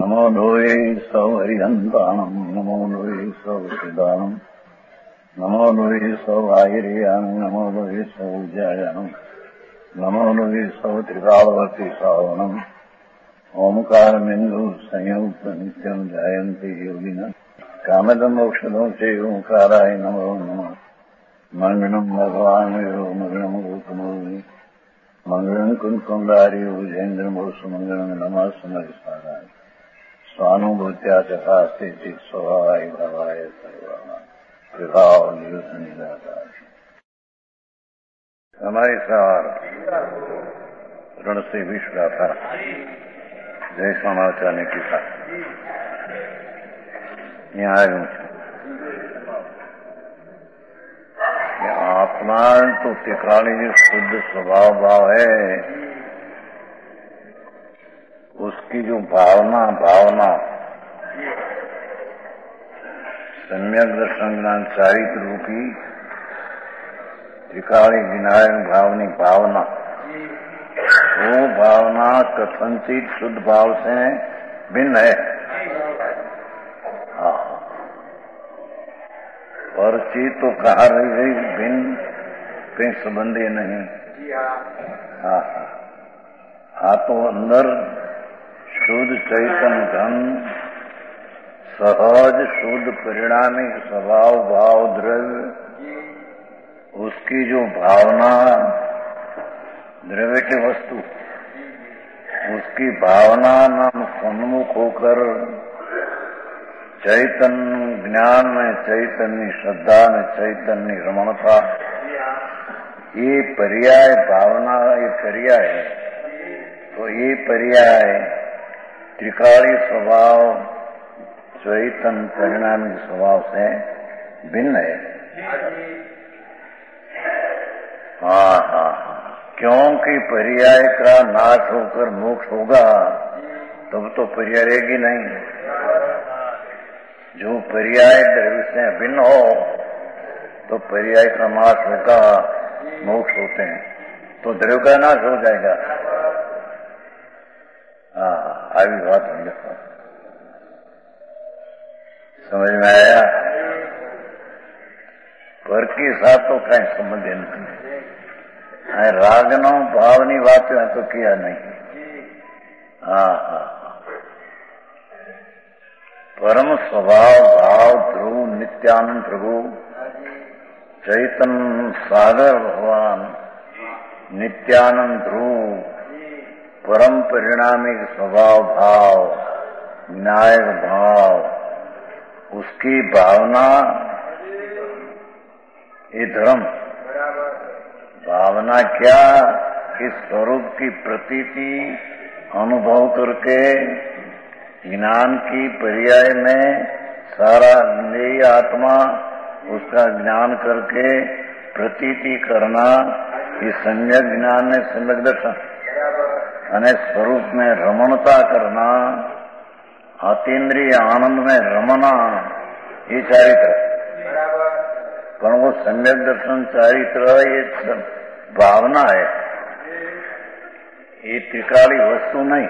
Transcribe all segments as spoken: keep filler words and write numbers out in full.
नमो लोये सौहरिहन्ताणम् नमो लोये सौहृदानम् नमो लोये सौभागिर्यानम् नमो लोये सौज्यायानम् नमो लोये सौत्रिकालवर्ति सावनम् ओंकारमिन्दु संयुक्त नित्यम् जायन्ति योगिनः कामदम् मोक्षदम् च ओंकाराय नमो नमः मंगलम् भगवान् यो मंगलम् गौतमोऽवि मंगलम् कुन्कुण्डारि उजेन्द्रमोसु मंगलम् नमः समरिसाराय स्वानुभूत्या चकास्ते स्वभावाय भावाय सर्वाणां विभाव निदातार हमारे सार ऋण से विश्व था जय समाचार्य की था न्याय आत्मा तो तिकाली जो शुद्ध स्वभाव भाव है उसकी जो भावना भावना सम्यक दर्शन ज्ञान चारित्र रूपी त्रिकाली विनायक भावनी भावना वो भावना कथनचित शुद्ध भाव से भिन्न है। हाँ और चीज तो कहा रही गई भिन्न कहीं संबंधी नहीं। हाँ हाँ तो अंदर शुद्ध चैतन्य धन सहज शुद्ध परिणामी स्वभाव भाव द्रव्य उसकी जो भावना द्रव्य की वस्तु उसकी भावना नाम सम्मुख होकर चैतन्य ज्ञान में चैतन्य श्रद्धा में चैतन्य रमणता ये पर्याय भावना ये पर्याय है। तो ये पर्याय त्रिकाली स्वभाव चैतन्य परिणामी स्वभाव से भिन्न है। हाँ हाँ हाँ क्योंकि पर्याय का नाश होकर मोक्ष होगा तब तो पर्याय रहेगी नहीं। जो पर्याय द्रव्य से भिन्न हो तो पर्याय का नाश होगा मोक्ष होते हैं तो द्रव्य का नाश हो जाएगा। हाँ अभी बात हो गया समझ में आया। पर के साथ तो कहीं संबंध नहीं रागनो भावनी बात तो किया नहीं। हाँ हाँ परम स्वभाव भाव ध्रुव नित्यानंद प्रभु चैतन्य सागर भगवान नित्यानंद ध्रुव परम परिणामी स्वभाव भाव विनायक भाव उसकी भावना ये धर्म भावना क्या इस स्वरूप की प्रतीति अनुभव करके ज्ञान की पर्याय में सारा नेय आत्मा उसका ज्ञान करके प्रतीति करना इस सम्यक ज्ञान में सम्यक दर्शन अने स्वरूप में रमणता करना अतीन्द्रिय आनंद में रमना ये चारित्र पर वो सम्यक दर्शन चारित्र ये भावना है ये त्रिकाली वस्तु नहीं।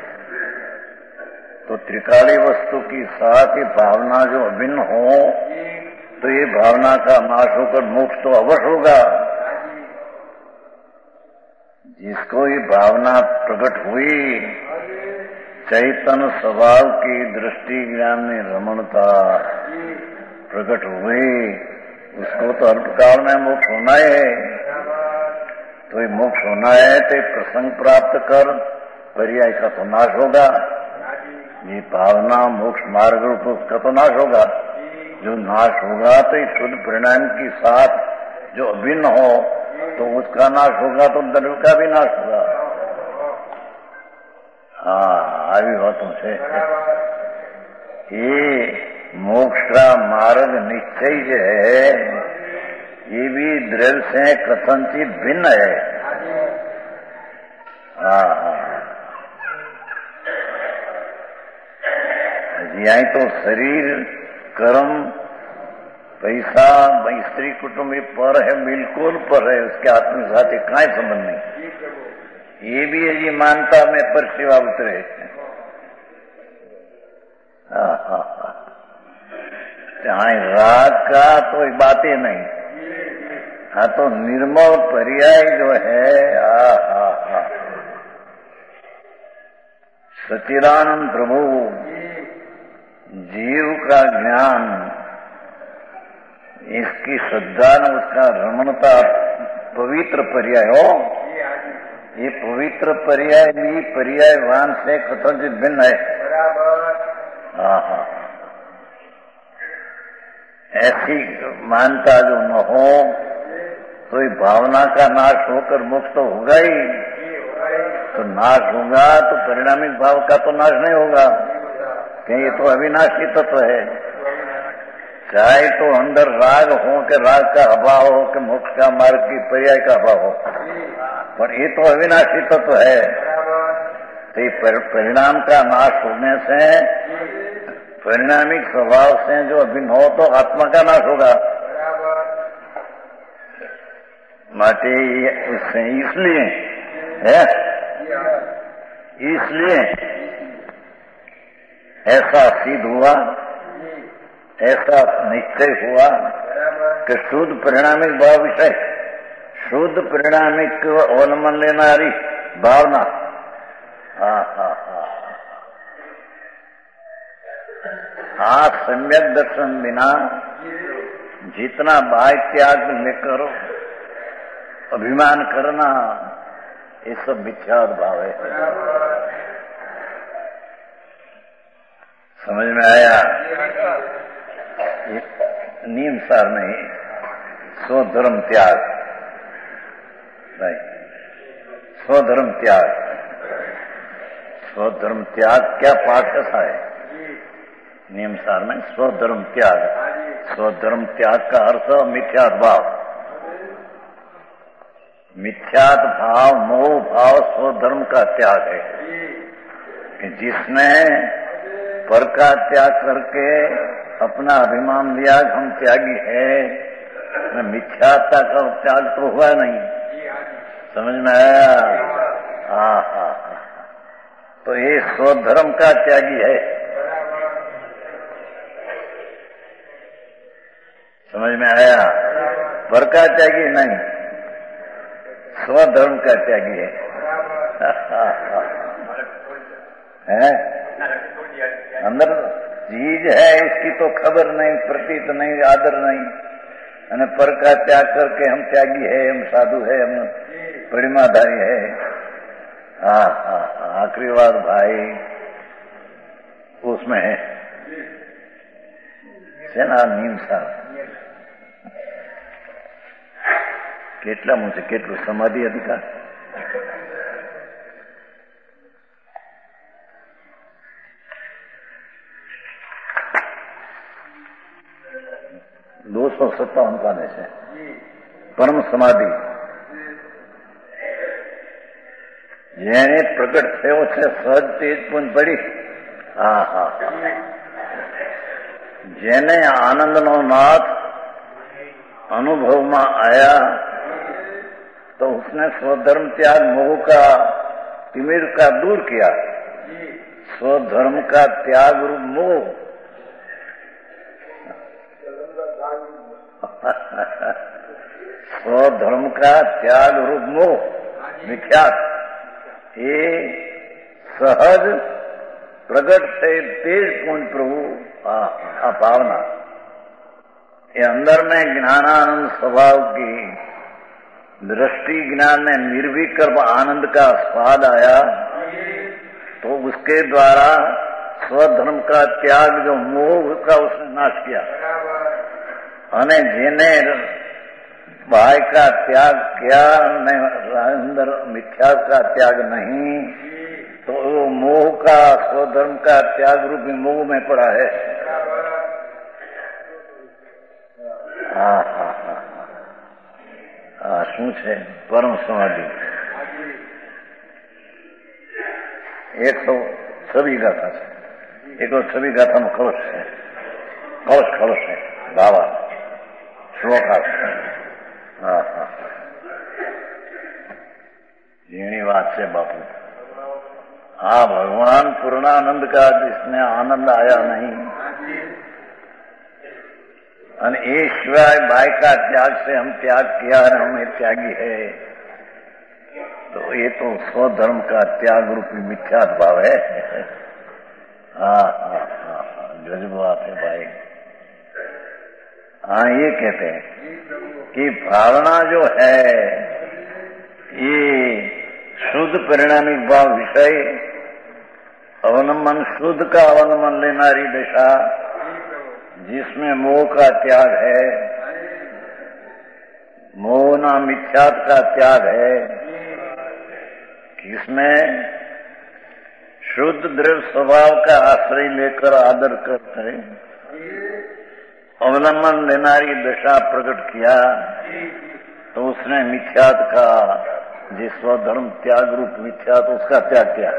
तो त्रिकाली वस्तु की साथ ही भावना जो अभिन्न हो तो ये भावना का नाश होकर मोक्ष तो अवश्य होगा। जिसको ये भावना प्रकट हुई चैतन्य स्वभाव की दृष्टि ज्ञान में रमणता प्रकट हुई उसको तो अल्पकाल में मोक्ष होना है। तो ये मोक्ष होना है तो प्रसंग प्राप्त कर पर्याय का तो नाश होगा। ये भावना मोक्ष मार्ग रूप उसका तो नाश होगा। जो नाश होगा तो इस शुद्ध परिणाम के साथ जो अभिन्न हो तो उसका नाश होगा तो द्रव्य का भी नाश होगा। हाँ अभी बातों से ये मोक्ष का मार्ग निश्चय जो है ये भी द्रव्य से कथनचित भिन्न है। हाँ हाँ यही तो शरीर कर्म पैसा स्त्री कुटुंब पर है बिल्कुल पर है उसके आत्म साथ काई संबंध नहीं। ये भी है जी मानता में पर सेवा उतरे राग का तो बात ही नहीं। हाँ, तो निर्मल पर्याय जो है, आ हा हा सच्चिदानंद प्रभु जीव का ज्ञान, इसकी श्रद्धा न उसका रमणता पवित्र पर्याय हो। ये पवित्र पर्याय भी पर्यायवान से कथनचित भिन्न है। हाँ हाँ, ऐसी मानता जो न हो तो ये भावना का नाश होकर मुक्त तो होगा ही। तो नाश होगा तो परिणामिक भाव का तो नाश नहीं होगा, क्योंकि ये तो अविनाशी तत्व है। चाहे तो अंदर राग हो कि राग का अभाव हो कि मोक्ष का मार्ग की पर्याय का अभाव हो, पर ये तो अविनाशी तत्व है। तो ये परिणाम का नाश होने से, परिणामिक स्वभाव से जो अभिन्न हो तो आत्मा का नाश होगा। माटे इसलिए है, इसलिए ऐसा सिद्ध हुआ, ऐसा निश्चय हुआ कि शुद्ध परिणामिक भाव विषय, शुद्ध परिणामिक अवलंबन लेनारी भावना। हाँ हाँ हाँ हाँ, सम्यक दर्शन बिना जितना बाह्य त्याग लेकर अभिमान करना, ये सब मिथ्यात्व भाव है। समझ में आया? नियम सार नहीं, स्वधर्म त्याग नहीं, स्वधर्म त्याग। स्वधर्म त्याग क्या पाठ कथा है? नियम सार में स्वधर्म त्याग। स्वधर्म त्याग का अर्थ मिथ्यात्व भाव। मिथ्यात्व भाव, मोह भाव स्वधर्म का त्याग है कि जिसने पर का त्याग करके अपना अभिमान लिया हम त्यागी है, मिथ्यात्ता का त्याग तो हुआ नहीं। समझ में आया? हाँ हाँ, तो ये स्वधर्म का त्यागी है। समझ में आया? पर का त्यागी नहीं, स्वधर्म का त्यागी है। है अंदर चीज है, इसकी तो खबर नहीं, प्रतीत नहीं, आदर नहीं, અને पर का त्याग करके हम त्यागी है, हम साधु है, हम परिमाधारी है। हाँ हाँ, आखिरी बात भाई उसमें है सेना नीमसा કેટલામાં છે, કેટલું સમાધિ અધિકાર? दो सौ सत्तावन पाने से परम समाधि જેને પ્રગટ થયો છે સહજ તેજ પૂન પડી। હા હા, જેને આનંદનો નાથ अनुभव में आया तो उसने स्वधर्म त्याग मोह का तिमिर का दूर किया। स्वधर्म का त्याग रूप मोह स्वधर्म का त्याग रूप मोह मिथ्यात्व, ये सहज प्रगट से तेज पूर्ण प्रभु आ भावना, ये अंदर में ज्ञानानंद स्वभाव की दृष्टि ज्ञान में निर्विकल्प आनंद का स्वाद आया, तो उसके द्वारा स्वधर्म का त्याग जो मोह का उसने नाश किया। अने जेने बाह्य का त्याग किया, अंदर मिथ्या का त्याग नहीं, तो वो मोह का स्वधर्म का त्याग रूपी मोह में पड़ा है। हाँ हाँ हाँ हाँ, શું છે પરમ સમાધિ? એક તો છબી ગાથા છે, એક તો છબી ગાથાનો કળશ છે, કળશ કળશ છે બાવા શ્લોકા। હા હા, ઝીણી વાત છે બાપુ। हाँ, भगवान पूर्णानंद का जिसमें आनंद आया नहीं, और ये शिवाय बाई का त्याग से हम त्याग किया और हमें त्यागी है, तो ये तो स्वधर्म का त्याग रूपी मिथ्यात भाव है। हाँ हाँ हाँ हाँ, गजब बात है भाई। हाँ, ये कहते हैं कि भावना जो है ये शुद्ध परिणामिक भाव विषय अवलंबन, शुद्ध का अवलंबन लेनारी दशा जिसमें मोह का त्याग है, मोह ना मिथ्यात का त्याग है, किसमें शुद्ध द्रव्य स्वभाव का आश्रय लेकर आदर करते अवलंबन लेनारी दशा प्रकट किया, तो उसने मिथ्यात का, जिस स्वधर्म त्याग रूप मिथ्यात, उसका त्याग किया।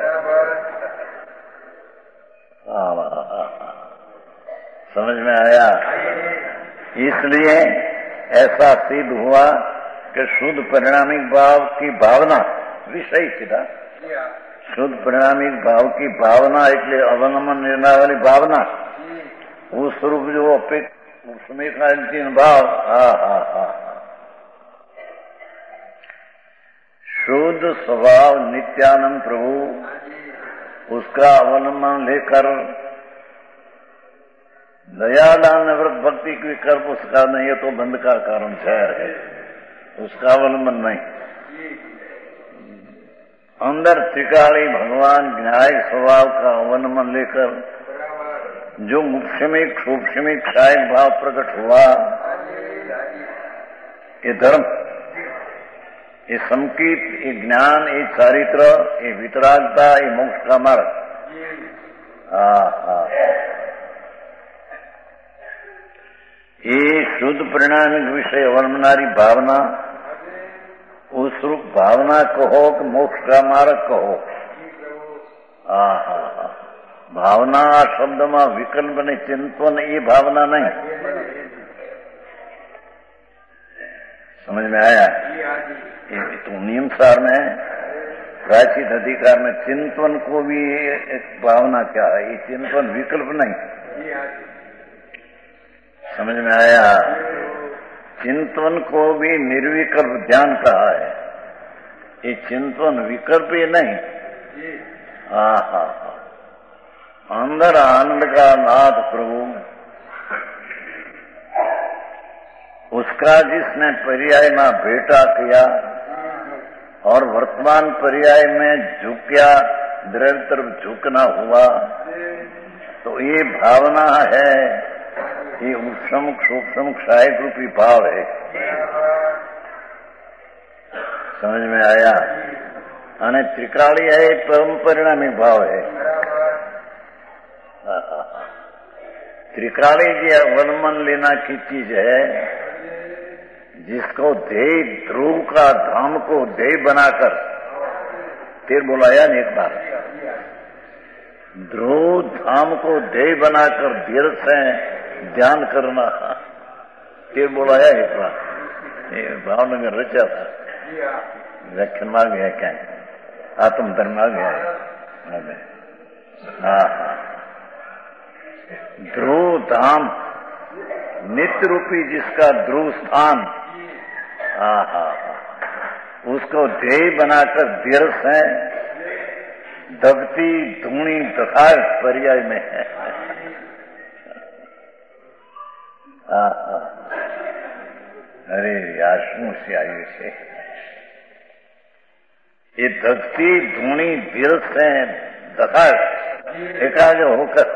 समझ में आया? इसलिए ऐसा सिद्ध हुआ कि शुद्ध परिणामिक भाव की भावना विषय सीधा शुद्ध परिणामिक भाव की भावना, એટલે अवलंबन लेने वाली भावना, वो स्वरूप जो अपेक्षा उसमें का अंतिम भाव, हा हा हा शुद्ध स्वभाव नित्यानंद प्रभु, उसका अवलंबन लेकर दयादान निवृत्त भक्ति की कर्म उसका नहीं है, तो बंध का कारण शहर है, उसका अवलंबन नहीं। अंदर त्रिकाली भगवान न्याय स्वभाव का अवलंबन लेकर जो मुक्षमिक सूक्ष्मिक सहायक भाव प्रकट हुआ, ये धर्म, ये संकीत, ये ज्ञान, ये चारित्र, ये वितरागता, ये मोक्ष का मार्ग। ये शुद्ध परिणामिक विषय अवलंबनारी भावना, उस रूप भावना कहो कि मोक्ष का मार्ग कहो। हा हा हा, भावना शब्द में विकल्प ने चिंतन, ये भावना नहीं। समझ में आया? ये तो नियम सार में प्राचीन अधिकार में चिंतन को भी एक भावना क्या है, ये चिंतन विकल्प नहीं। समझ में आया? चिंतन को भी निर्विकल्प ध्यान कहा है, ये चिंतन विकल्प ही नहीं। हा हा हा, अंदर आनंद का नाथ प्रभु, उसका जिसने पर्याय में भेटा किया और वर्तमान पर्याय में झुकिया, द्रव्य तरफ झुकना हुआ, तो ये भावना है, ये उपशम सूक्ष्म सहायक रूपी भाव है। समझ में आया? અને त्रिकाली है, परम परिणामी भाव है। त्रिकाली जी अवलंबन लेना की चीज है, जिसको ध्येय, ध्रुव का धाम को ध्येय बनाकर, फिर बुलाया नहीं एक बार, ध्रुव धाम को ध्येय बनाकर धीर से ध्यान करना, फिर बुलाया एक बार। ये भावनगर रचा था, व्याख्यान में आ गया क्या, आत्म धर्म आ गया है। हाँ हाँ, ध्रुव धाम नित्य रूपी जिसका ध्रुव स्थान, हाँ हाँ हाँ, उसको ध्येय बनाकर धीर से दबती धूणी तथा पर्याय में है। हाँ हाँ, अरे यार शू से आयु से ये दबती धूणी धीर से तथा एकाग्र होकर,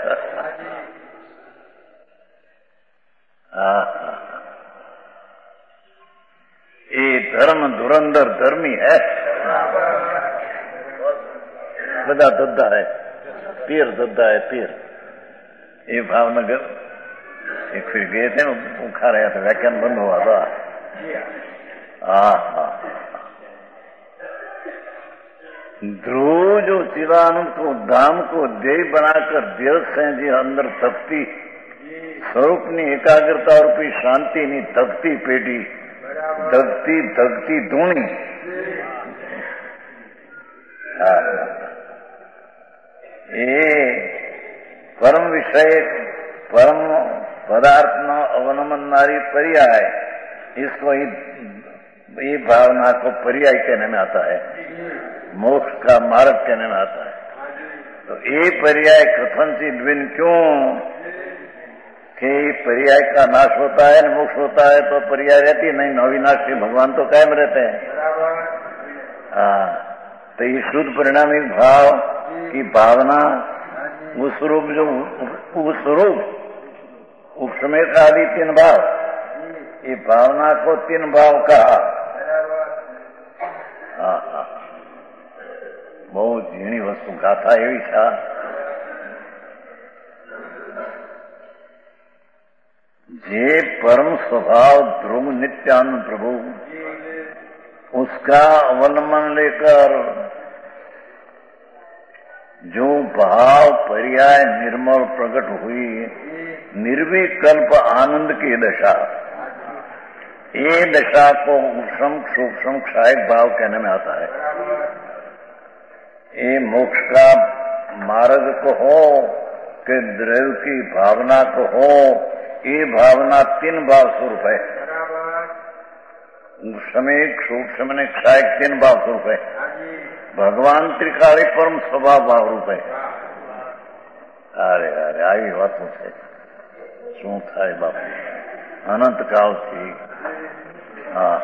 हाँ हाँ, ये धर्म धुरंधर धर्मी है, बड़ा दद्दा है, पीर दद्दा है, पीर। ये भावनगर एक फिर गए थे, वो खा रहा था, व्याख्यान बंद हुआ था। हाँ हाँ, ध्रुव जो शिवानंद को धाम को ध्येय बनाकर देव से जी अंदर तपती स्वरूप नी एकाग्रता और कोई शांति नहीं, धकती पेटी, धकती धकती धूणी, ये परम विषय परम पदार्थ न अवनमननारी पर्याय, इसको ये भावना को पर्याय कहने में आता है, मोक्ष का मार्ग कहने में आता है। तो ये पर्याय कथन सी द्विन क्यों कि पर्याय का नाश होता है न मोक्ष होता है तो पर्याय रहती है नहीं, अविनाशी भगवान तो कायम रहते हैं। हाँ, तो ये शुद्ध परिणामिक भाव की भावना उस रूप जो उस रूप उपसमेत आदि तीन भाव, ये भावना को तीन भाव कहा। हाँ हाँ, बहुत झीणी वस्तु गाथा एवी था। जे परम स्वभाव ध्रुव नित्यानंद प्रभु, उसका अवलंबन लेकर जो भाव पर्याय निर्मल प्रकट हुई निर्विकल्प आनंद की दशा, ये दशा को उपशम सूक्ष्म क्षायक भाव कहने में आता है। ये मोक्ष का मार्ग को हो कि द्रव्य की भावना को हो, ये भावना तीन भाव स्वरूप है। उपशमिक सूक्ष्म ने क्षायक तीन भाव स्वरूप है। भगवान त्रिकाली परम स्वभाव भाव रूप है। अरे अरे आई बात है, શું થાય બાપુ, અનંત કાળથી। હા,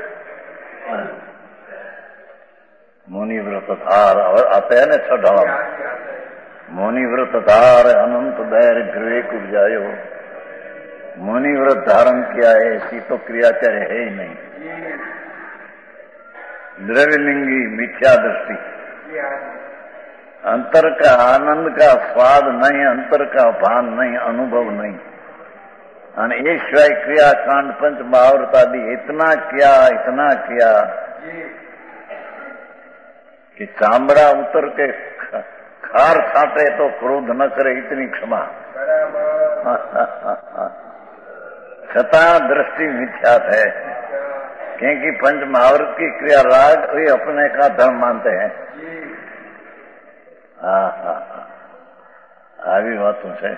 मुनि व्रत धार आते हैं ना छठा, मुनि व्रत धार अनंत बैर गृह उपजायो। मुनि व्रत धारण किया है ऐसी तो क्रियाचार्य है ही नहीं। द्रव्यलिंगी मिथ्या दृष्टि, अंतर का आनंद का स्वाद नहीं, अंतर का भान नहीं, अनुभव नहीं। અને એ સિવાય ક્રિયાકાંડ પંચ મહાવ્રત આદि इतना किया इतना किया कि चामड़ा उतर के खार छाटे तो क्रोध न करे, इतनी क्षमा। छता दृष्टि मिथ्यात है, क्योंकि पंच महाव्रत की क्रिया राग वे अपने का धर्म मानते हैं। हाँ हाँ हाँ, આવી વાતો છે।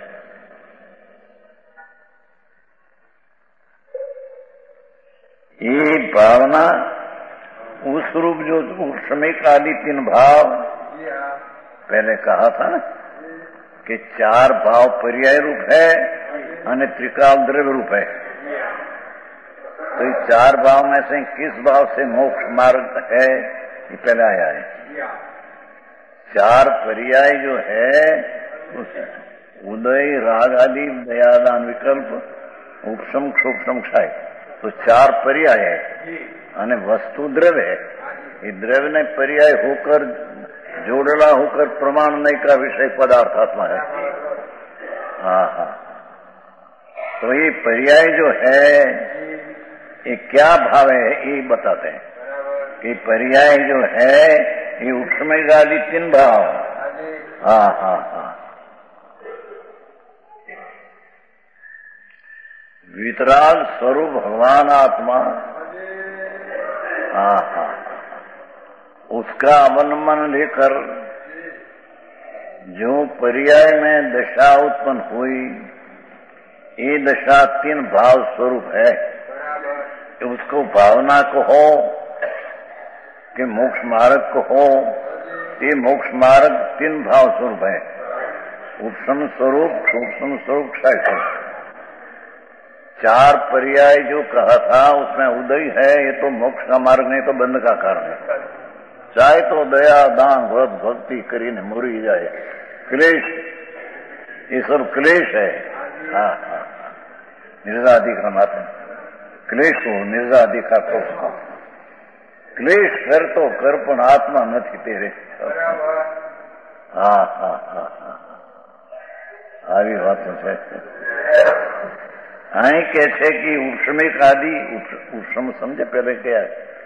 ये भावना उस रूप जो उपशमिक आदि तीन भाव पहले कहा था कि चार भाव पर्याय रूप है और त्रिकाल द्रव्य रूप है। तो इस चार भाव में से किस भाव से मोक्ष मार्ग है ये पहले आया है। चार पर्याय जो है उस उदय राग आदि दयादान विकल्प उपशम क्षोभम क्षय, तो चार पर्याय है અને वस्तु द्रव्य है। ये द्रव्य ने पर्याय होकर जोड़ला होकर प्रमाण नहीं का विषय पदार्थात्मा है। हाँ हाँ, तो ये पर्याय जो है ये क्या भाव है ये बताते हैं कि पर्याय जो है ये उपसमय आदि तीन भाव। हाँ हाँ हाँ, वितराग स्वरूप भगवान आत्मा, हाँ हाँ, उसका अवलंबन लेकर जो पर्याय में दशा उत्पन्न हुई, ये दशा तीन भाव स्वरूप है। उसको भावना को हो कि मोक्ष मार्ग को हो, ये मोक्ष मार्ग तीन भाव स्वरूप है। उपशम स्वरूप, सूक्ष्म स्वरूप, क्षय स्वरूप। चार पर्याय जो कहा था उसमें उदय है, ये तो मोक्ष का मार्ग नहीं तो बंध का कारण है। चाहे तो दया दान व्रत भक्ति करीने मुरी जाए, क्लेश ये सब क्लेश है। हाँ हाँ, निर्जाधिकार मात्र क्लेश हो, निर्जाधिकार को क्लेश कर तो कर पण आत्मा नहीं तेरे। हाँ हाँ हाँ हाँ, આવી વાતો છે। અહીં કે છે કે ઉપશમિક આદि उपशम समझे पहले क्या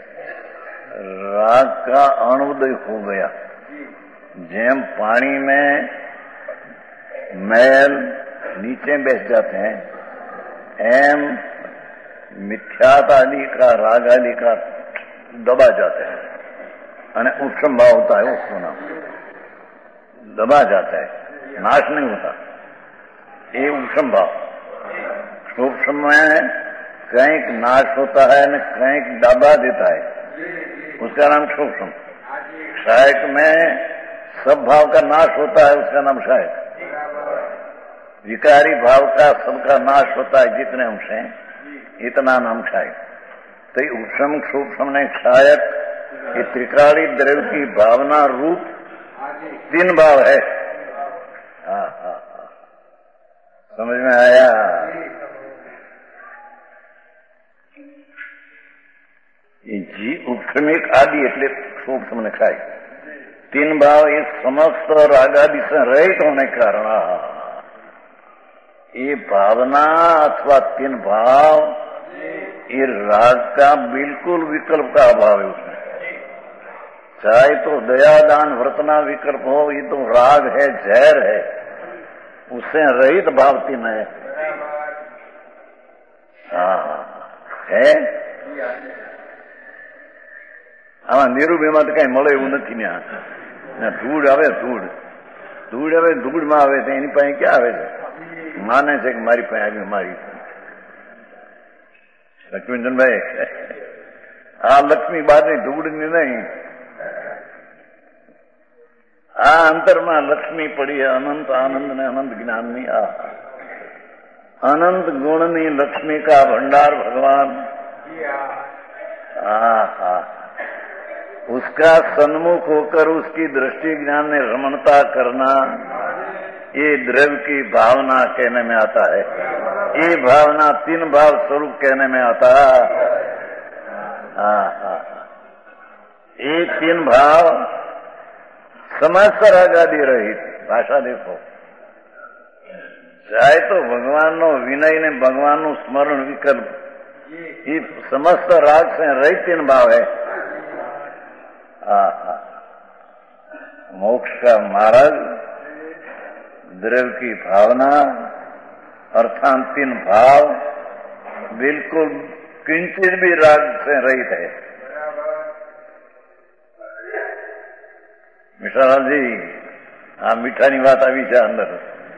राग का अणुदय हो गया। जेम पानी में मैल नीचे बैठ जाते हैं, एम मिथ्यात आदि का राग आदि का दबा जाते हैं और उपशम भाव होता है उसको नाम। दबा जाता है, नाश नहीं होता। ये उपशम भाव। सूक्ष्म में कहीं नाश होता है न कहीं दबा देता है, उसका नाम सूक्ष्म। क्षायक में सब भाव का नाश होता है, उसका नाम क्षायक। विकारी भाव का सबका नाश होता है, जितने अंश हैं इतना नाम क्षायक। तो उपशम सूक्ष्म ने क्षायक ये त्रिकाली द्रव्य की भावना रूप तीन भाव है। हाँ हाँ हाँ, समझ में आया? जी उपशमिक आदि એટલે सूक्ष्म ने खाई तीन भाव इस समस्त रागादि से रहित होने के कारण ये भावना अथवा तीन भाव ये राग का बिल्कुल विकल्प का अभाव है उसमें। चाहे तो दया दान वर्तना विकल्प हो, ये तो राग है, जहर है, उससे रहित भाव तीन है। हाँ है આમાં નિરૂબેમાં તો કઈ મળે એવું નથી ને। ધૂળ આવે ધૂળ ધૂળ આવે ધૂળમાં આવે તો એની પાસે ક્યાં આવે છે? માને છે કે મારી પાસે આવી મારી લક્ષ્મીચંદભાઈ આ લક્ષ્મી બાદની ધૂળની નહીં, આ અંતરમાં લક્ષ્મી પડી અનંત આનંદ ને અનંત જ્ઞાનની આ અનંત ગુણની લક્ષ્મી का भंडार भगवान। आ हा उसका सन्मुख होकर उसकी दृष्टि ज्ञान में रमणता करना ये द्रव्य की भावना कहने में आता है। ये भावना तीन भाव स्वरूप कहने में आता है। हाँ हाँ, ये तीन भाव समस्त रागादि रहित। भाषा देखो, चाहे तो भगवान नो विनय ने भगवान नु स्मरण विकल्प ये समस्त राग से रहित तीन भाव है। मोक्ष का मार्ग द्रव्य की भावना अर्थात तीन भाव बिल्कुल किंचित भी राग से रहित है। मिठालाल जी आ मीठानी बात આવી છે અંદર।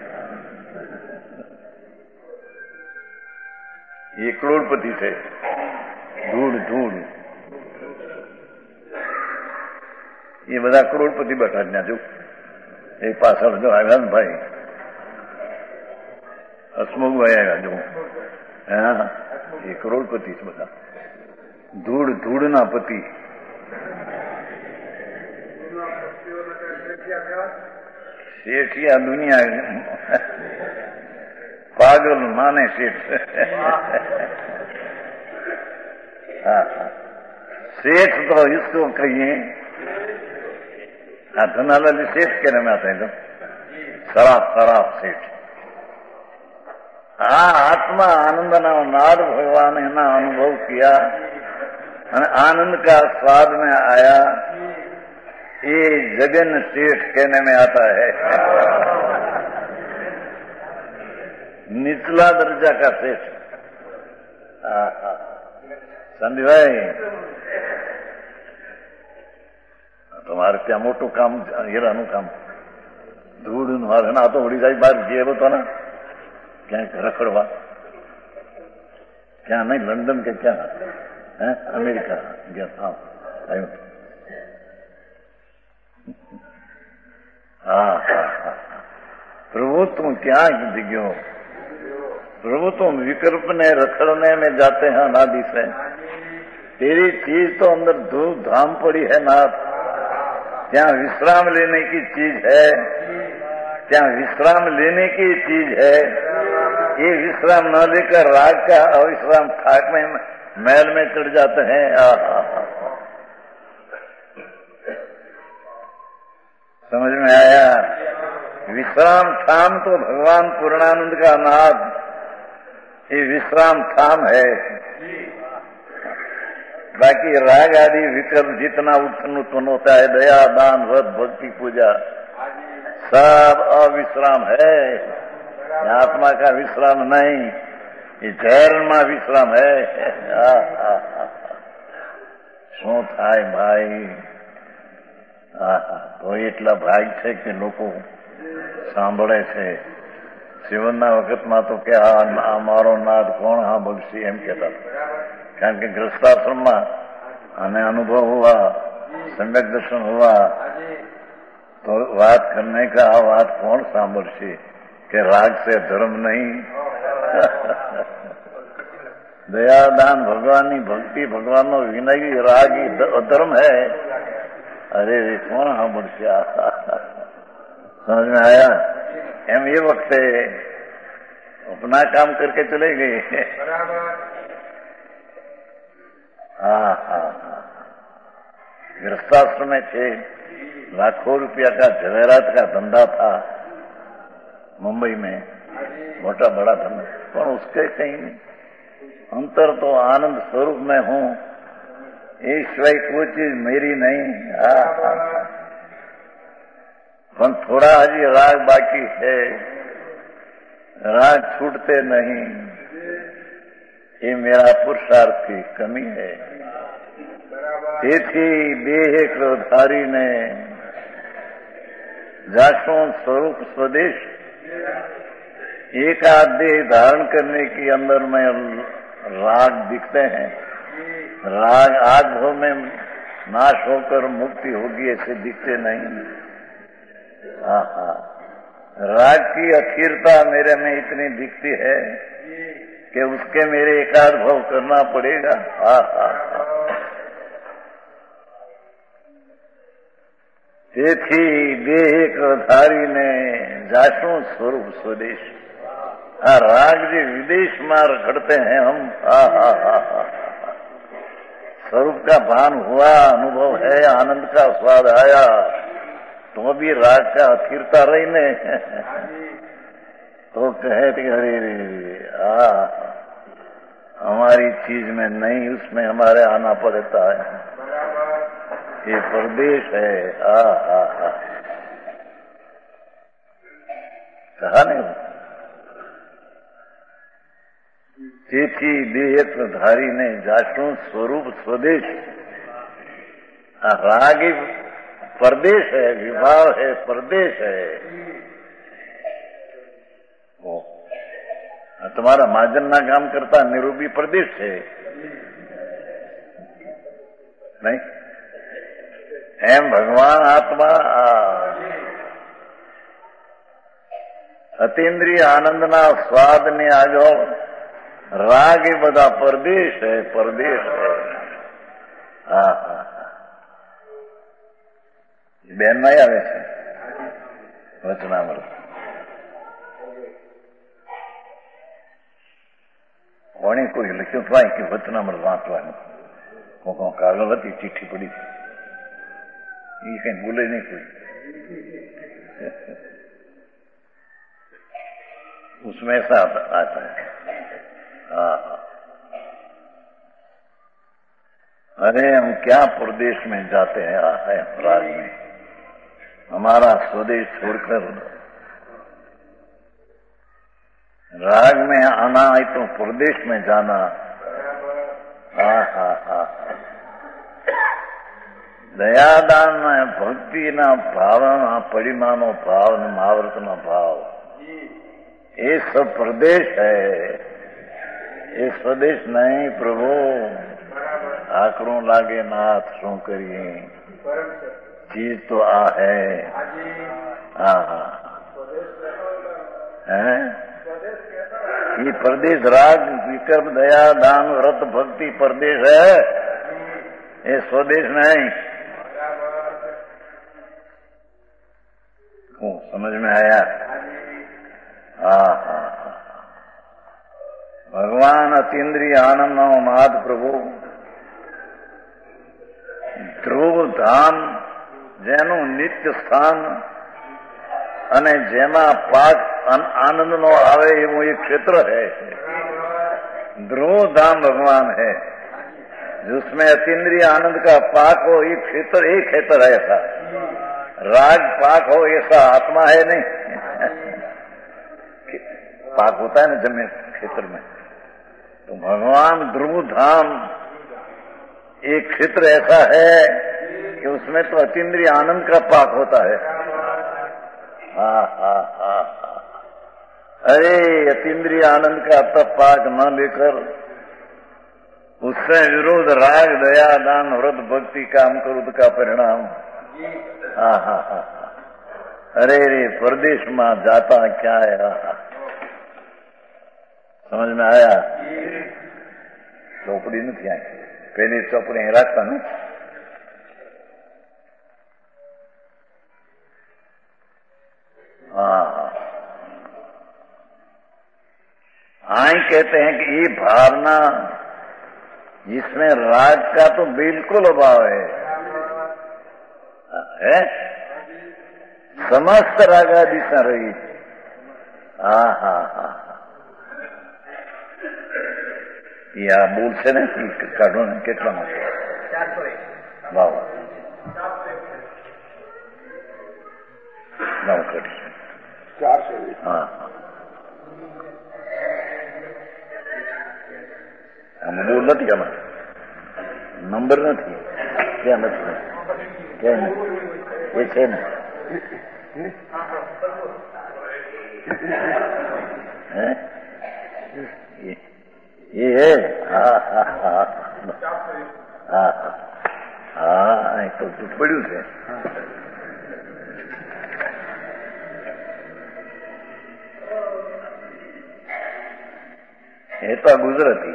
ये करोड़पति थे, धूड़ धूड़ ये બધા કરોડપતિ બેઠા ત્યાં જો એ પાછળ જો આવ્યા ને ભાઈ હસમુખભાઈ આવ્યા જો, હા એ કરોડપતિ છે બધા, ધૂળ ધૂળના પતિ। શેઠિયા દુનિયા पागल माने सेठ। हाँ सेठ तो इसको कहिए धनालाल सेठ कहने में आता है तो शराब शराब सेठ। हाँ आत्मा आनंद ना नाद भगवान ने ना अनुभव किया, आनंद का स्वाद में आया, ये जगन सेठ कहने में आता है। निचला दर्जा का सेठ। संदीप भाई તમારે ત્યાં મોટું કામ હીરાનું કામ ધૂળનું હારે ના તો ઓડિશા બહાર ગયેલો હતો ને ક્યાંક રખડવા, ક્યાં નહીં લંડન કે ક્યાં હે અમેરિકા ગયા હા આવ્યો। હા હા હા प्रभु तुम क्या गयो? प्रभु तुम विकल्प ने रखड़ने में जाते हैं अनादि से, तेरी चीज तो अंदर धूप धाम पड़ी है नाथ, क्या विश्राम लेने की चीज है, क्या विश्राम लेने की चीज है। ये विश्राम न लेकर राग का अविश्राम खाक में मैल में चढ़ जाते हैं। समझ में आया? विश्राम धाम तो भगवान पूर्णानंद का नाद, ये विश्राम धाम है। बाकी राग आदि विकल्प जितना उत्पन्न उत्पन्न होता है, दया दान व्रत भक्ति पूजा सब अविश्राम है। आत्मा का विश्राम नहीं, ये जहर में विश्राम है। शू थाय भाई હા તો એટલા ભાગ છે કે લોકો સાંભળે છે. જીવનના વખતમાં તો કે આ મારો નાદ કોણ સાંભળશે એમ કહેતા, કારણ કે ગ્રસ્તાશ્રમમાં અને અનુભવ हुआ, सम्यक दर्शन हुआ, तो बात करने का बात कौन सांभળશે કે राग से धर्म नहीं. दयादान भगवान की भक्ति, भगवान नो विनय, राग अधर्म है. अरे रे कौन सांभળશે? समझ में आया? एम ये वक्त अपना काम करके चले गए. हाँ हाँ हाँ गृहस्थाश्रम में थे, लाखों रुपया का जवेरात का धंधा था मुंबई में, मोटा बड़ा धंधा, पर उसके कहीं अंतर तो आनंद स्वरूप में हूँ. ये सिवाय कोई चीज मेरी नहीं. हाँ हाँ पर थोड़ा हजी राग बाकी है, राग छूटते नहीं. ये मेरा पुरुषार्थ की कमी है. તેથી દેહ ક્રોધારીને जासों स्वरूप स्वदेश, एक आध देह धारण करने के अंदर में राग दिखते हैं. राग आज भव में नाश होकर मुक्ति होगी ऐसे दिखते नहीं. हाँ हाँ राग की अस्थिरता मेरे में इतनी दिखती है कि उसके मेरे एकाध भाव करना पड़ेगा. हाँ हाँ हाँ તેથી દેહ ક્રોધારીને જાશું स्वरूप स्वदेश. हाँ राग जी विदेश में रखड़ते हैं हम. हाँ हाँ हाँ हाँ स्वरूप का भान हुआ, अनुभव है, आनंद का स्वाद आया, तो भी राग का अस्थिरता रही ने तो कहे कि अरे रे हाँ हमारी चीज में नहीं, उसमें हमारे आना पड़ता है. ये प्रदेश है. हा हा हा कहा नहीं. તેથી દેહ धारीने जाशु स्वरूप स्वदेश. राग ही परदेश है, विभाव है, परदेश है. ओ तुम्हारा महाजन ना काम करता निरूपी प्रदेश है नहीं. एम भगवान आत्मा अतीन्द्रिय आनंद ना स्वाद ने आजो राग એ બધા પરદેશ है, परदेश है. હા હા બેન માં આવે છે વચનામૃત. કોણે કોઈ લખ્યું થાય કે વચનામૃત વાંચવાનું, કોણ કાગળ હતી ચિઠ્ઠી પડી હતી, ये कहीं बोले नहीं कोई. उसमें ऐसा आता है. हाँ अरे हम क्या प्रदेश में जाते हैं है राग में. हमारा स्वदेश छोड़कर राग में आना है तो प्रदेश में जाना. हाँ हाँ हाँ दयादान भक्ति ना भावना परिमा नो भाव महाव्रत नो भाव ये सब प्रदेश है. ये स्वदेश नहीं प्रभु. आकड़ों लागे नाथ शू करिए, चीज तो आ है. हाँ हाँ है ये प्रदेश. राग विकल्प दया दान व्रत भक्ति प्रदेश है, ये स्वदेश नहीं. ओ, समझ में आया? हाँ हाँ भगवान अतीन्द्रिय आनंद महाद प्रभु ધ્રુવ ધામ જેનું નિત્ય સ્થાન અને જેમાં પાક આનંદ નો આવે એવું એક ક્ષેત્ર है. ध्रुव धाम भगवान है जिसमें अतीन्द्रिय आनंद का पाक हो. एक क्षेत्र एक क्षेत्र है ऐसा. राग पाक हो ऐसा आत्मा है नहीं. पाक होता है ना जमीन क्षेत्र में, तो भगवान ध्रुव धाम एक क्षेत्र ऐसा है कि उसमें तो अतीन्द्रिय आनंद का पाक होता है। हा हा हा अरे अतीन्द्रिय आनंद का तब पाक न लेकर उससे विरोध राग दया दान व्रत भक्ति काम क्रोध का परिणाम। हा हा हा अरे रे परदेश में जाता क्या है। हा समझ में आया? ચોપડી નથી આવી, પેલી ચોપડી રાખતા ને हाँ हाँ कहते हैं कि ये भावना जिसमें राग का तो बिल्कुल अभाव है, है? समस्त रागा दिशा रही। हाँ हाँ हाँ या बोल से ने काढो ने કેટલા માટે વાવ નવ કરી ચારસો હા આમાં બોલ નથી, આમાં નંબર નથી, ક્યાં નથી, ક્યાં નથી, એ છે ને હે ये है। हाँ हाँ हाँ हाँ हाँ तो पढ़्યું છે। ये तो गुजराती।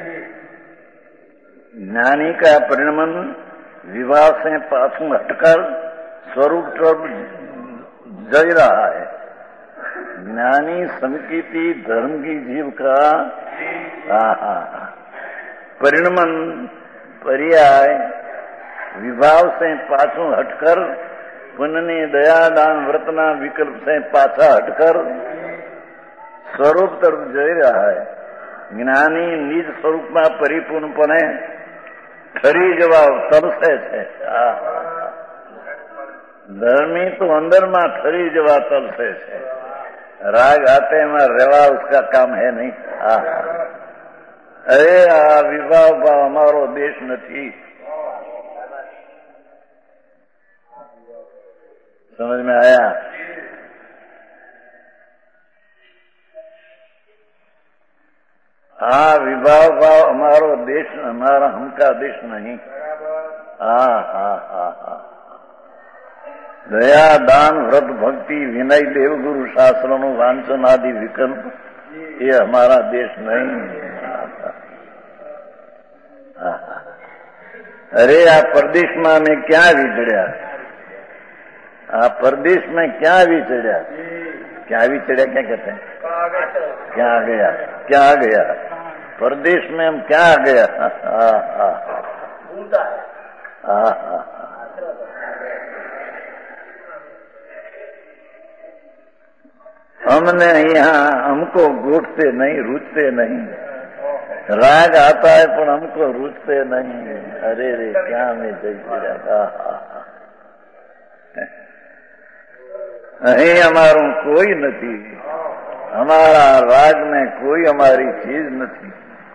ज्ञानी का परिणमन विवाह से पाछू हटकर स्वरूप तरफ जय रहा है। ज्ञानी संकीर्ति धर्म की जीव का परिणमन पर्याय विभाव से पाछू हटकर पुण्य दया दान व्रतना विकल्प से पाछा हटकर स्वरूप तरफ जई रहा है। ज्ञानी निज स्वरूप में परिपूर्णपणे ठरी जवा तरसे छे। धर्मी तो अंदर में ठरी जवा तरसे छे, राग आते में रेवा उसका काम है नहीं। हाँ अरे आ विवाह भाव हमारो देश नहीं। समझ में आया? हाँ विवाह भाव हमारो देश, हमारा हमका देश नहीं। हाँ हाँ हाँ हाँ दया दान व्रत भक्ति विनय देव गुरु शास्त्रों वांचन आदि विकल्प ये हमारा देश नहीं। अरे आ परदेश में मैं क्या विचड़्या, आ परदेश में क्या विचड़्या, क्या विचड़्या क्या कहते हैं, क्या गया, क्या गया परदेश में हम क्या गया। हाँ हाँ हाँ हाँ हमने यहाँ हमको घूटते नहीं, रुचते नहीं, राग आता है पर हमको रुचते नहीं। अरे रे क्या में जैसे अही हमारू कोई नहीं, हमारा राग में कोई हमारी चीज नहीं।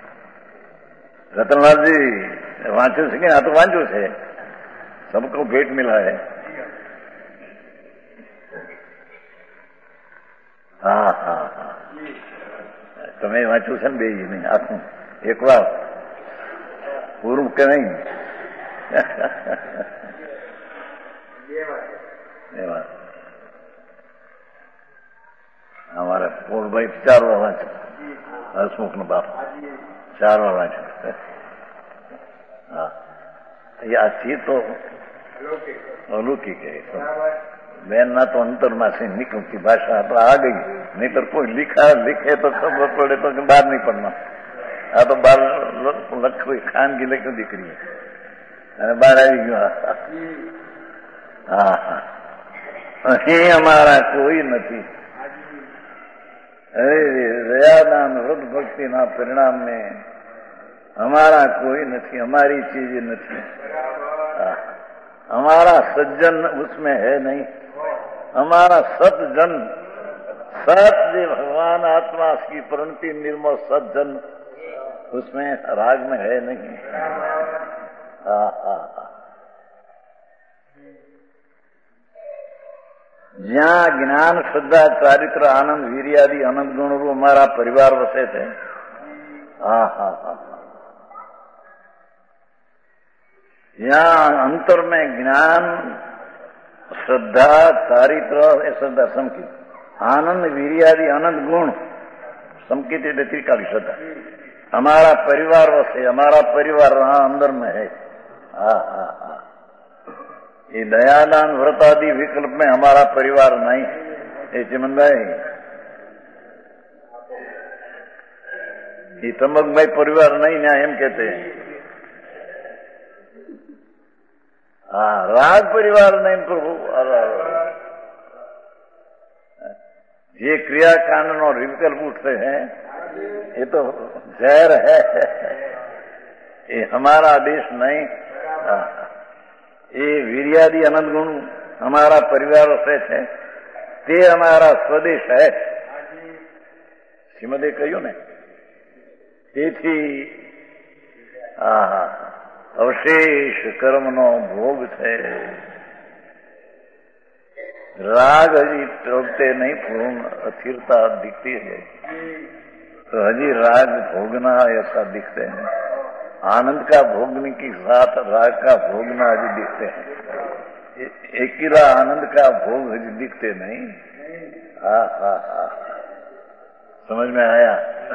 रतनलाल जी वांचू से आ तो वांचू से सबको भेंट मिला है। हाँ हाँ हाँ તમે વાંચ્યું છે ને બે નહીં આખું એક વાર પૂરું કે નહીં? અમારા પોળભાઈ ચાર વાર વાંચ્યું, હસમુખ નો બાપ ચાર વાર વાંચ્યું। હા આ ચીજ તો अलौकिक है। બેન ના તો અંતરમાં से निकलती भाषा तो आ गई, नहीं तो कोई लिखा लिखे तो खबर पड़े तो बाहर नहीं पड़ना। आ तो बार लखो खान की लखो दीकरी है बाहर आई गयो। हाँ हाँ अही हमारा कोई नहीं। अरे दयादान व्रत भक्ति ना परिणाम में हमारा कोई नहीं, हमारी चीज नहीं। हमारा सज्जन उसमें है नहीं, हमारा सतजन सत्य भगवान आत्मा की प्रणति निर्मल सज्जन उसमें राग में है नहीं। हाँ हाँ જ્યાં જ્ઞાન શ્રદ્ધા ચારિત્ર આનંદ વીર્યાદિ અનંત ગુણરૂપ અમારા પરિવાર વસે છે. હા હા હા यहाँ अंतर में ज्ञान श्रद्धा चारित्र ए श्रद्धा समकित आनंद वीर्यादि अनंत गुण समकित त्रिकाली श्रद्धा हमारा परिवार वसे हमारा परिवार वहां अंदर में है. हाँ हाँ हाँ ये दयादान व्रत आदि विकल्प में हमारा परिवार नहीं. ये चिमन भाई ये तमक भाई परिवार नहीं ना एम कहते हैं. हाँ राग परिवार नहीं प्रभु. ये क्रियाकांड और विकल्प उठते हैं ये तो जहर है. ये हमारा देश नहीं. ये वीर्यादि अनंत गुण हमारा परिवार से है ते हमारा स्वदेश है. श्रीमदे कह્યું ને તેથી આ अवशेष कर्म नो भोग है. राग हजी टोकते नहीं पूर्ण अस्थिरता दिखती है तो हजी राग भोगना ऐसा दिखते हैं. आनंद का भोगने के साथ राग का भोगना हजी दिखते हैं. एकीला आनंद का भोग हजी दिखते नहीं. हा हा हा समझ में आया.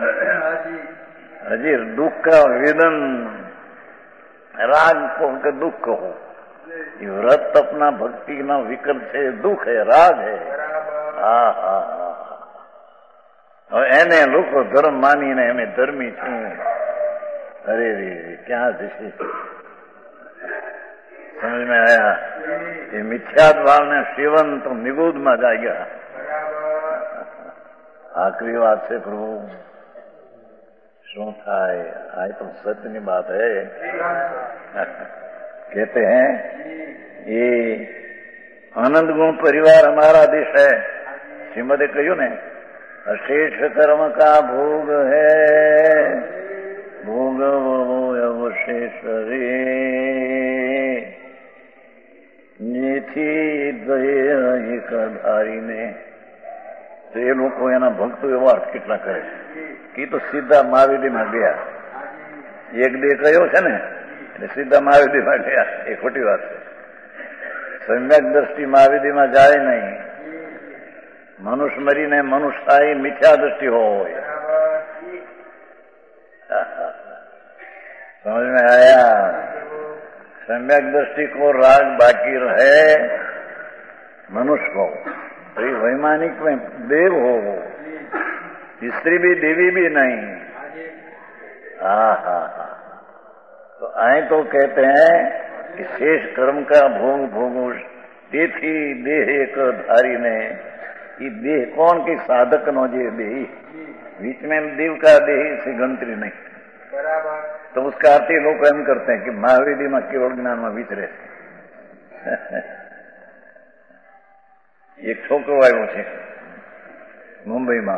हजी दुख का वेदन राग को उनके दुख कहो. ये व्रत अपना भक्ति ना विकल्प है. दुख है राग है. हाँ हाँ हाँ और एने लोग धर्म मानी ने हमें धर्मी छू. अरे रे क्या दिशे समझ में आया. ये मिथ्यात भाव ने सेवन तो निगोद में जा गया. आखिरी बात से प्रभु शू थाय. आज तो सत्य की बात है. कहते हैं ये आनंद गुण परिवार हमारा देश है. श्रीमदे कह્યું ने अशेष कर्म का भोग है भोग वो अवशेष रे જેથી દયા એક ધારીને. તો એ લોકો એના ભક્તો એવા અર્થ કેટલા કરે કે તો સીધા મહાવીરમાં ગયા. એક દે કયો છે ને એટલે સીધા મહાવીરમાં ગયા. એ ખોટી વાત છે. સમ્યક દ્રષ્ટિ મહાવીરમાં જાય નહીં. મનુષ્ય મરીને મનુષ્ય થાય મિથ્યા દ્રષ્ટિ હોય. समझ में आया. सम्यक दृष्टि को राग बाकी रहे मनुष्य को तो वैमानिक में देव हो. स्त्री भी देवी भी नहीं. हाँ हाँ हाँ तो आए तो कहते हैं कि शेष कर्म का भोग भोगो તેથી देह एक धारी ने. ये देह कौन के साधक नो जे देह बीच में देव का देह से गंतरी नहीं. तो उसका अर्थ ही लोग एम करते हैं कि महावीर में केवल ज्ञान में विचरे. एक छोकरो આવ્યો છે મુંબઈમાં.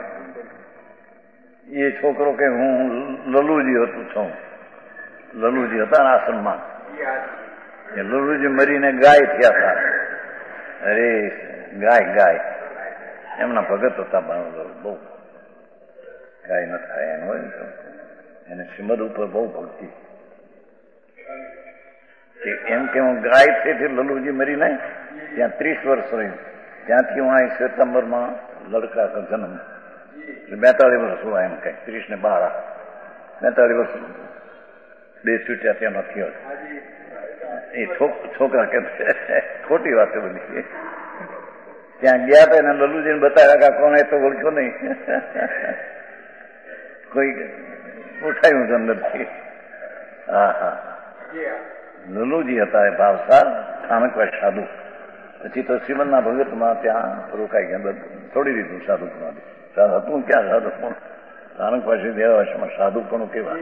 એ છોકરો કે હું લલુજી હતું છું. લલુજી હતા આશ્રમમાં. એ લલુજી મરીને ગાય થયા હતા. અરે ગાય ગાય એમના ભગત હતા. બહુ ગાય ન થાય એમ હોય તો એને શ્રીમદ ઉપર બહુ ભક્તિ. એમ કે હું ગાય થી લલુજી મરીને ત્યાં ત્રીસ વર્ષ રહ્યું. ત્યાંથી હું અહીં સપ્ટેમ્બરમાં લડકા જન્મ બેતાળીસ વર્ષ हुआ એમ કઈ ત્રીસ ને બાર બેતાળીસ વર્ષ દેશ છૂટ્યા ત્યાં નથી હોત. એ છોકરા કે ખોટી વાત છે બધી. ત્યાં ગયા હતા એને લલુજીને બતાવ્યા કે કોણ એ તો ઓળખ્યો નહીં. કોઈ ઉઠાયું છે અંદરથી. હા હા લલુજી હતા એ ભાવસાર સ્થાનકવાય સાધુ. પછી તો શ્રીમદના ભગતમાં ત્યાં રોકાઈ ગયા. છોડી દીધું સાધુપણ. હતું ક્યાં સાધુપણ. સ્થાનક પાસે દેવાસમાં સાધુપણું કેવા.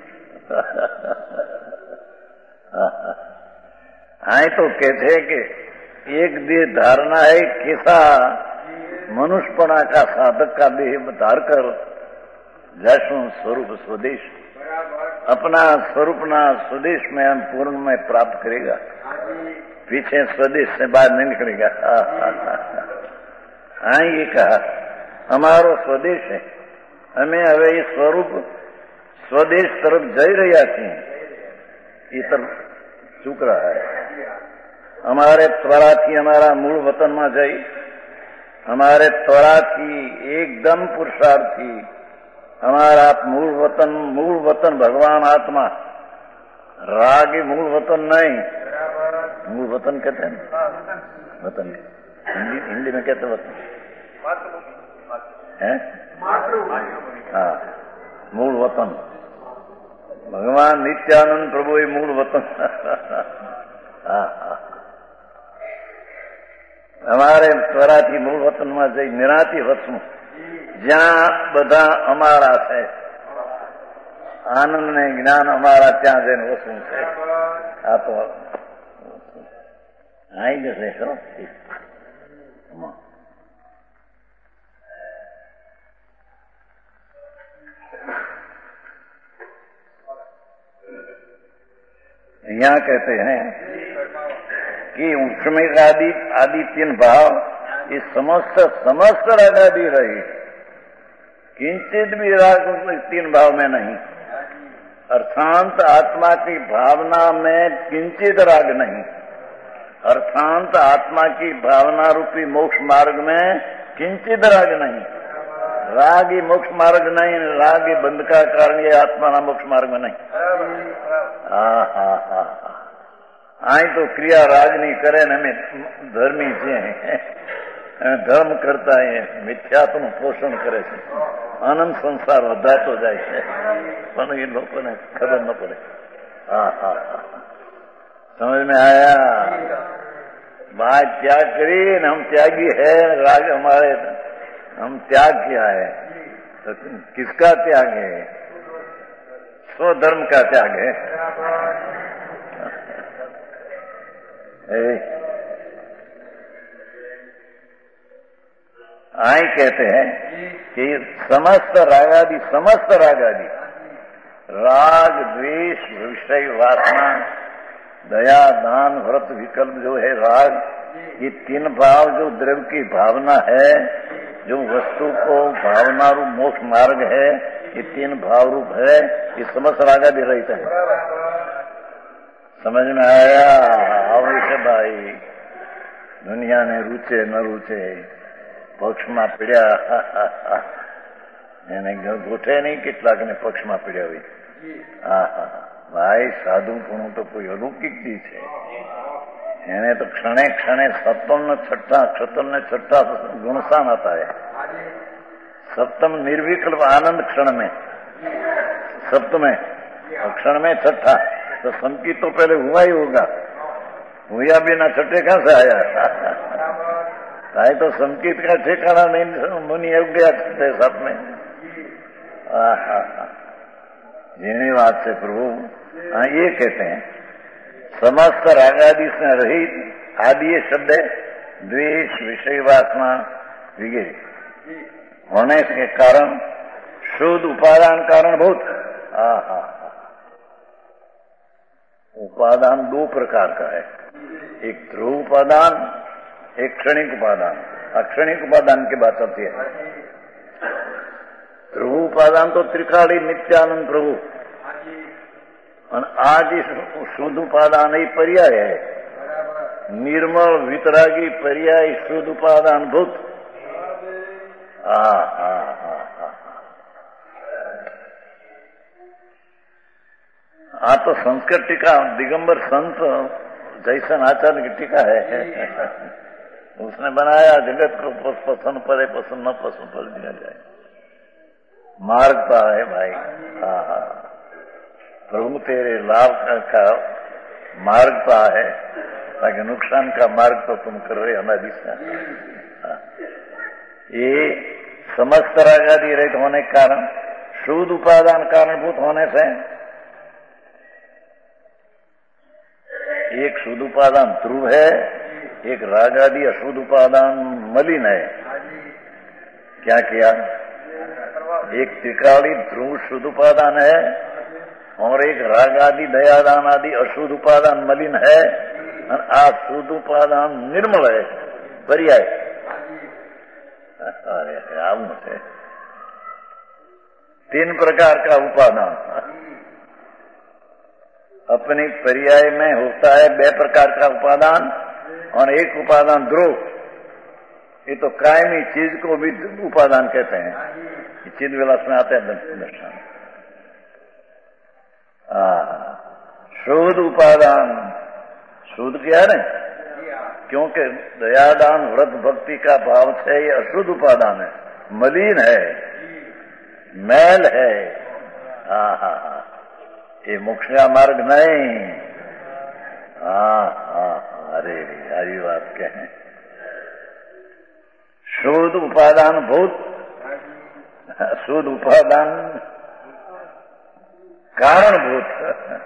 आए तो कहते हैं कि एक देह धारणा है कैसा मनुष्यपणा का साधक का देह धार कर जैसो स्वरूप स्वदेश अपना स्वरूप ना स्वदेश में हम पूर्ण में प्राप्त करेगा. पीछे स्वदेश से बाहर नहीं निकलेगा. આ એ કહા અમારો સ્વદેશ છે, અમે હવે એ સ્વરૂપ સ્વદેશ તરફ જઈ રહ્યા છીએ, એ તરફ ચૂક રહા હૈ. અમારે ત્વરાથી અમારા મૂળ વતનમાં જઈ, અમારે ત્વરાથી એકદમ પુરુષાર્થથી અમારા મૂળ વતન મૂળ વતન ભગવાન આત્मा, राग ही मूल वतन नहीं, मूल वतन कहते हैं वतन, हिंदी हिंदी में कहते वतन है, हाँ मूल वतन भगवान नित्यानंद प्रभु ये मूल वतन. हाँ हाँ हमारे त्वराથી મૂળ વતનમાં જઈ નિરાંતે વસવું, જ્યાં બધા અમારા છે, આનંદ ને જ્ઞાન અમારા ત્યાં જઈને વસવું છે. આ તો આવી જશે ખરો. यहाँ कहते हैं कि उष्मिक आदि आदि तीन भाव ये समस्त समस्त राग आदि रही, किंचित भी राग तीन भाव में नहीं. अर्थांत आत्मा की भावना में किंचित राग नहीं, अर्थांत आत्मा की भावना रूपी मोक्ष मार्ग में किंचित राग नहीं. राग ही मोक्ष मार्ग नहीं, राग ही बंध का कारण ये आत्मा ना मोक्ष मार्ग में नहीं. હા હા હા હા અહીં તો ક્રિયા રાજની કરે ને અમે ધર્મી છે, ધર્મ કરતા એ મિથ્યાત્વનું પોષણ કરે છે, આનંદ સંસાર વધારતો જાય છે, પણ એ લોકોને ખબર ન પડે. હા હા હા समझ में आया. बात त्याग करी न, हम त्यागी है, राग हमारे हम त्याग किया है. तो किसका त्याग है? स्वधर्म का त्याग है. आई कहते हैं कि समस्त रागादि समस्त रागादि राग द्वेष विषय वासना दया दान व्रत विकल्प जो है राग, ये तीन भाव जो द्रव्य की भावना है, जो वस्तु को भावना रूप मोक्ष मार्ग है, ये तीन भाव रूप है, ये समस्त रागादि रहित है. समझ में आया? अवश्य भाई दुनिया ने रुचे न रुचे પક્ષમાં પીડ્યા એને ગોઠે નહીં, કેટલાક ને પક્ષમાં પીડ્યા હોય. હા હા ભાઈ સાધુપણું તો કોઈ અલૌકિક ચીજ છે, એને તો ક્ષણે ક્ષણે સપ્તમ ને છઠ્ઠા ક્ષતમ ने छठा गुणसान आता है. सप्तम निर्विकल्प आनंद क्षण में, सप्तम में क्षण में छठा, तो संकित तो पहले हुआ ही होगा, हुआ बिना छठे कहां से आया? आए तो संकित का ठिकाना नहीं, मुनि अब गया छठे साथ में. जिन्हें बात से प्रभु हाँ ये कहते हैं समस्त रागादि से रहित आदि शब्द है द्वेष विषय वासना वगैरह होने के कारण शुद्ध उपादान कारण बहुत. हाँ हाँ उपादान दो प्रकार का है, एक ध्रुव उपादान, एक क्षणिक उपादान. अक्षणिक उपादान की बात आती है. ध्रुव उपादान तो त्रिकाली नित्यानंद प्रभु, और आज इस शुद्ध उपादान ही पर्याय है. निर्मल वितरागी पर्याय शुद्ध उपादान भूत. हाँ हाँ हाँ हाँ हाँ तो संस्कृत टीका दिगंबर संत जैसन आचार्य की टीका है, उसने बनाया जगत को पसंद पड़े पसंद न पसंद पड़ दिया जाए. मार्ग पा है भाई. हाँ हाँ प्रभु तेरे लाभ का, का मार्ग पा है, ताकि नुकसान का मार्ग तो तुम कर रहे हमारी से. ये समस्त रागादि रहित होने के कारण शुद्ध उपादान कारणभूत होने से एक शुद्ध उपादान ध्रुव है, एक रागादि अशुद्ध उपादान मलिन है. क्या किया? एक त्रिकाली ध्रुव शुद्ध उपादान है और एक रागादि दयादान आदि अशुद्ध उपादान मलिन है, और आ शुद्ध उपादान निर्मल है पर्याय. अरे आવું છે तीन प्रकार का उपादान अपनी पर्याय में होता है, बे प्रकार का उपादान और एक उपादान द्रोह। ये तो कायमी चीज को भी उपादान कहते हैं, चिद विलास में आते हैं दर्शन। शुद्ध उपादान, शुद्ध क्या है, क्योंकि दयादान व्रत भक्ति का भाव से ये अशुद्ध उपादान है, मलिन है, मैल है। हाँ हाँ हाँ, ये मोक्ष का मार्ग नहीं। हाँ हाँ, अरे हरी बात कहें। शुद्ध उपादान भूत, शुद्ध उपादान कारणभूत।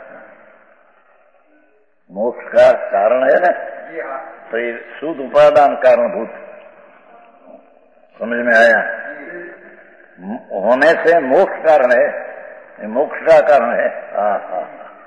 मोक्ष का कारण है ना, तो ये शुद्ध उपादान कारणभूत। समझ में आया? होने से मोक्ष कारण है, मोक्ष का कारण है। हाँ हाँ,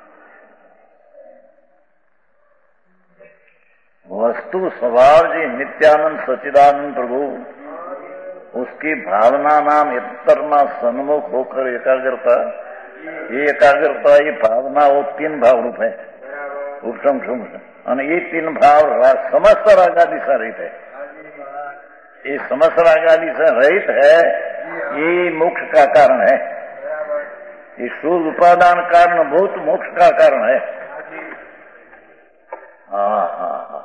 वस्तु स्वभाव जी नित्यानंद सच्चिदानंद प्रभु, उसकी भावना नाम इतरमा सन्मुख होकर एकाग्रता, ये एकाग्रता, ये भावना, वो तीन भाव रूप है, उपशम शुम, और ये तीन भाव समस्त रागादि से रहित है। ये समस्त रागादि से रहित है, ये मोक्ष का कारण है। ये शुद्ध उपादान कारण भूत मोक्ष का कारण है। हाँ हाँ हाँ,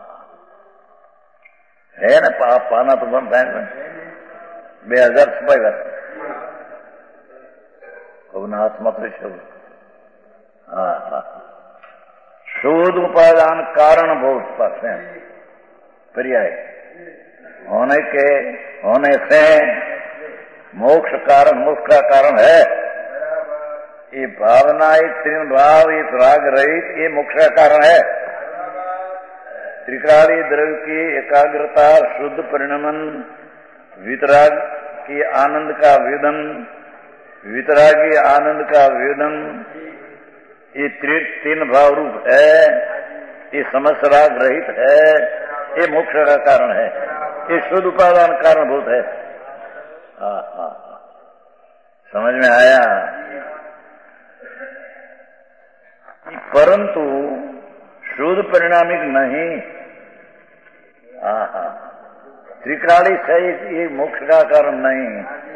है ना, पाप पाना तो बनता है बे हजार छपाई हाथ मत शब्द। हाँ हाँ, शुद्ध उपादान कारण भूत पास पर्याय होने के होने से मोक्ष कारण, मोक्ष का कारण है। ये भावना, ये तीन भाव, इस राग रहित, ये मोक्ष का कारण है। त्रिकाली द्रव्य की एकाग्रता, शुद्ध परिणमन, वितराग की आनंद का व्युदन, वितरागी आनंद का व्युदन, ये तीन भाव रूप है, ये समस्त राग रहित है, ये मोक्ष का कारण है। ये शुद्ध उपादान कारणभूत है। हाँ हाँ, समझ में आया? परंतु शुद्ध परिणामिक नहीं। हाँ हाँ, त्रिकाली सहित ये मोक्ष का कारण नहीं।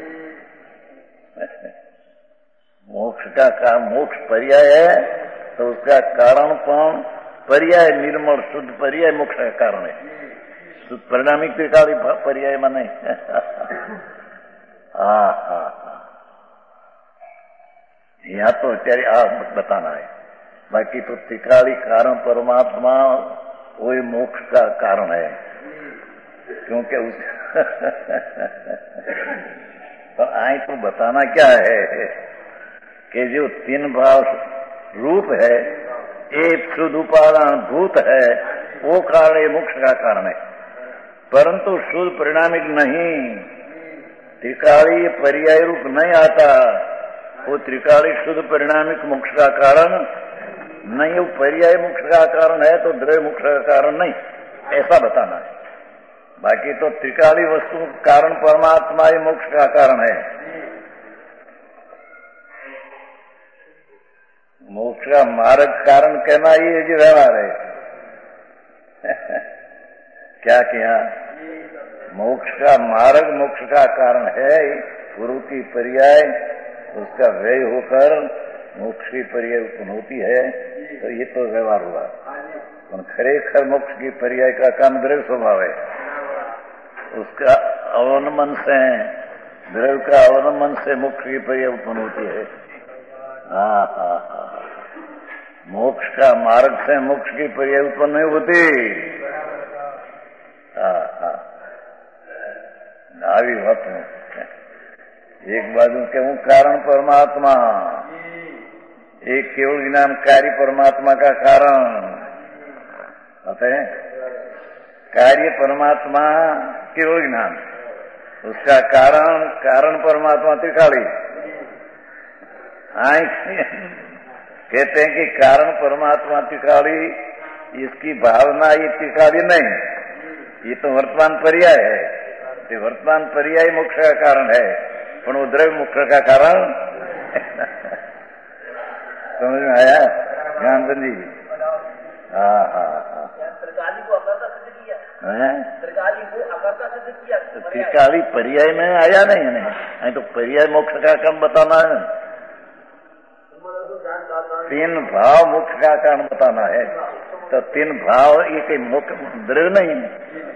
मोक्ष का कारण, मोक्ष पर्याय है तो उसका कारण कौन? पर्याय निर्मल शुद्ध पर्याय मोक्ष का कारण है। शुद्ध परिणामिक त्रिकाली पर्याय में नहीं। हाँ हाँ हाँ, यहाँ तो અત્યારે આ बताना है। बाकी तो त्रिकाली कारण परमात्मा वही मोक्ष का कारण है, क्योंकि उस तो आई तो बताना क्या है कि जो तीन भाव रूप है, एक शुद्ध उपादान भूत है, वो कारण मोक्ष का कारण है। परंतु शुद्ध परिणामिक नहीं, त्रिकाली पर्याय रूप नहीं आता। वो त्रिकाली शुद्ध परिणामिक मोक्ष का कारण नहीं, वो पर्याय मोक्ष का कारण है, तो द्रव्य मोक्ष का कारण नहीं, ऐसा बताना है। बाकी तो त्रिकाली वस्तु कारण परमात्मा ही मोक्ष का कारण है। मोक्ष का मार्ग कारण कहना ये जो व्यवहार है। क्या किया? मोक्ष का मार्ग मोक्ष का कारण है, गुरु की पर्याय उसका व्यय होकर मोक्ष की पर्याय उत्पन्न होती है, तो ये तो व्यवहार हुआ। खरेखर मोक्ष की पर्याय का काम द्रव्य स्वभाव है, उसका अवलंबन से, द्रव्य का अवलंबन से मोक्ष की पर्याय उत्पन्न होती है। हाँ हाँ हाँ, मोक्ष का मार्ग से मोक्ष की पर्याय उत्पन्न नहीं होती। हाँ हाँ, આવી વાત एक बाजू कहूं कारण परमात्मा, एक केवल ज्ञान कार्य परमात्मा का कारण होते हैं। कार्य परमात्मा केवल ज्ञान, उसका कारण कारण परमात्मा त्रिकाली। कहते हैं कि कारण परमात्मा त्रिकाली, इसकी भावना ये त्रिकाली नहीं, ये तो वर्तमान पर्याय है। ये वर्तमान पर्याय मोक्ष का कारण है, पर वो द्रव्य मोक्ष का कारण समझ में आया ज्ञानचंद जी? हाँ हाँ हाँ। त्रिकाली को अकर्ता सिद्ध किया, त्रिकाली को अकर्ता सिद्ध किया। त्रिकाली पर्याय में आया नहीं है, नहीं तो पर्याय मोक्ष का काम बताना है। तीन भाव मोक्ष का कारण बताना है, तो तीन भाव ये कई मोक्ष द्रव्य नहीं है,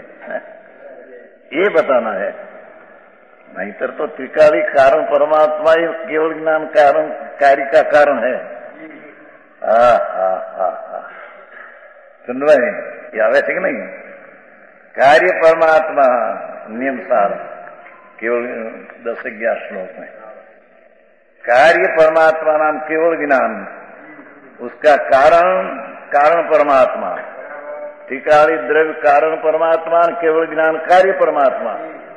ये बताना है। नहीं तर तो त्रिकाली कारण परमात्मा ही केवल ज्ञान कारण कार्य का कारण है। हा हा हा हा सुन रहे ये आवे थे कि नहीं? कार्य परमात्मा नियम सार केवल दस ग्यारह श्लोक में कार्य परमात्मा नाम केवल ज्ञान, उसका कारण कारण परमात्मा, त्रिकाली द्रव्य कारण परमात्मा, केवल ज्ञान कार्य परमात्मा।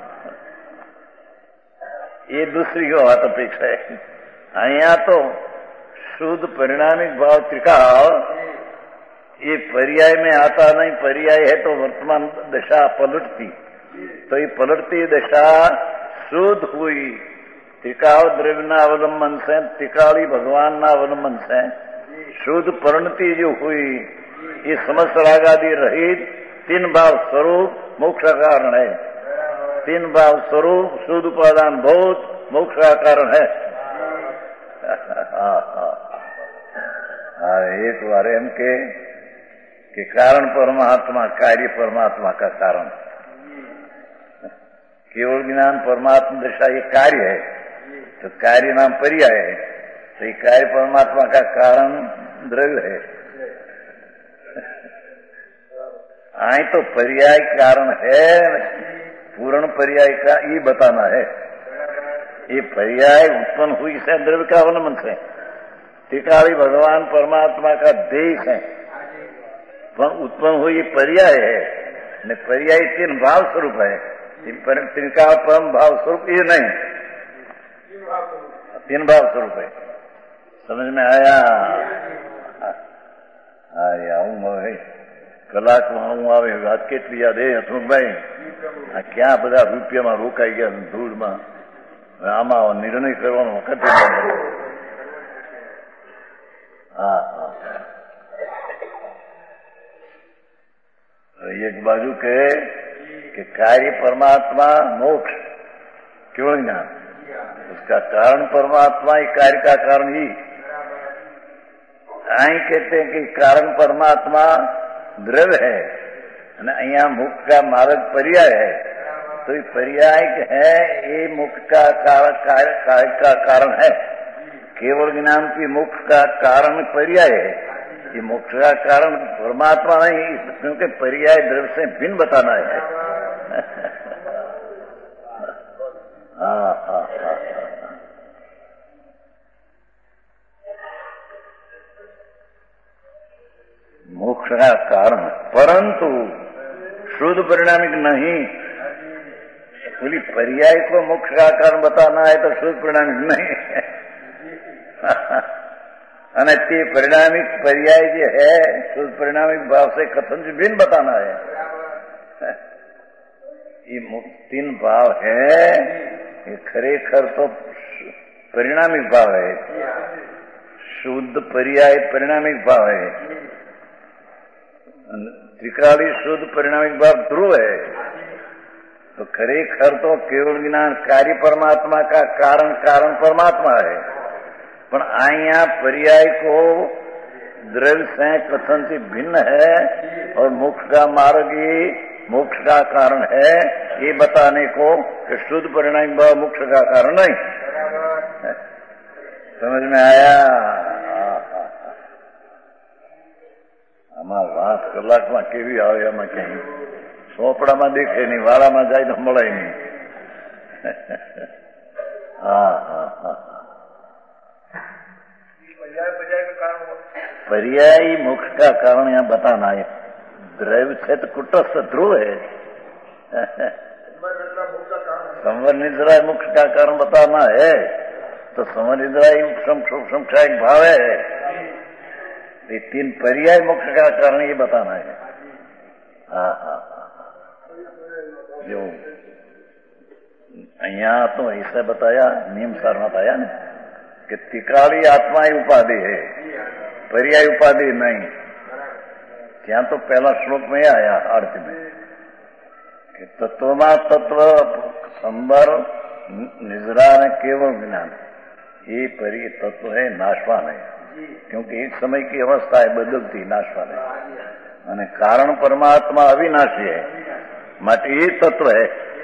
ये दूसरी बात अपेक्षा है। यहाँ तो शुद्ध परिणामिक भाव त्रिकाल ये पर्याय में आता नहीं, पर्याय है तो वर्तमान दशा पलटती, तो ये पलटती दशा शुद्ध हुई त्रिकाल द्रव्य न अवलंबन से, त्रिकाली भगवान न अवलंबन से शुद्ध परिणति जो हुई, ये समस्त रागादि रहित तीन भाव स्वरूप मोक्ष का कारण है। तीन भाव स्वरूप शुद्ध उपादान बहुत मोक्ष का कारण है। एक बार एम के कि कारण परमात्मा कार्य परमात्मा का कारण, केवल ज्ञान परमात्मा दशा ये कार्य है, तो कार्य नाम पर्याय है, तो ये कार्य परमात्मा का कारण द्रव्य है। आई तो पर्याय कारण है, पूर्ण पर्याय का ये बताना है। ये पर्याय उत्पन्न हुई से द्रव्य का अवलंबन से, त्रिकाली भगवान परमात्मा का देश है, उत्पन्न हुई पर्याय है। न पर्याय तीन भाव स्वरूप है, त्रिकाल परम भाव स्वरूप ये नहीं, तीन भाव स्वरूप है। समझ में आया? आया हूँ भाई કલાક માં હું આવે વાત કેટલી યાદ હે હસમુખભાઈ? આ ક્યાં બધા રૂપિયામાં રોકાઈ ગયા ધૂળમાં, આમાં નિર્ણય કરવાનો વખત હા હા एक बाजू कहे कि कार्य परमात्मा मोक्ष केवल ज्ञान, उसका कारण परमात्मा ही कार्य का कारण ही। आई कहते हैं कि कारण परमात्मा द्रव्य है, अहिया मुक्त का मार्ग पर्याय है, तो ये पर्याय है, ये मुक्त का कारण कार्य का कारण है। केवल ज्ञान की मुक्त का कारण पर्याय है, ये मोक्ष का कारण परमात्मा नहीं, क्योंकि पर्याय द्रव्य से भिन्न बताना है। हाँ हाँ हाँ मोक्ष का कारण, परंतु शुद्ध परिणामिक नहीं। बोली पर्याय को मोक्ष का कारण बताना है तो शुद्ध परिणामिक नहीं અને તે પરિણામિક पर्याय जो है शुद्ध परिणामिक भाव से कथन से भिन्न बताना है। ये तीन भाव है, ये खरेखर तो परिणामिक भाव है, शुद्ध पर्याय परिणामिक भाव है, त्रिकाली शुद्ध परिणामिक भाव ध्रुव है। तो खरेखर तो केवल ज्ञान कार्य परमात्मा का कारण कारण परमात्मा है, पर आया पर्याय को द्रव्य से कथन से भिन्न है और मोक्ष का मार्ग ही मोक्ष का कारण है, ये बताने को कि शुद्ध परिणाम भाव मोक्ष का कारण नहीं। समझ में आया? આમાં વાત કલાકમાં કેવી આવે એમાં ક્યાંય ચોપડામાં દેખે નહીં, વાળામાં જાય તો મળે નહીં। હા હા હા पर्याय मोक्ष का कारण यहाँ बताना है। द्रव्य से तो कुटस्थ ध्रुव है, संवर निद्रा मोक्ष का कारण बताना है, तो संवर निद्रा संख्या एक भाव है, ये तीन पर्याय मोक्ष का कारण ये बताना है। हाँ हाँ जो અહીંયા તો ऐसा बताया नियम सार बताया ने कि त्रिकाली आत्मा ही उपाधि है, पर्याय उपाधि नहीं। ત્યાં तो पहला श्लोक में आया अर्थ में कि तत्वमा तत्व संबर निजरा ने केवल ज्ञान, ये परि तत्व है, नाशवान है, क्योंकि एक समय की अवस्था है बदलती, नाशवान है। અને કારણ પરમાત્મા અવિનાશી है, માટે એ તત્વ है,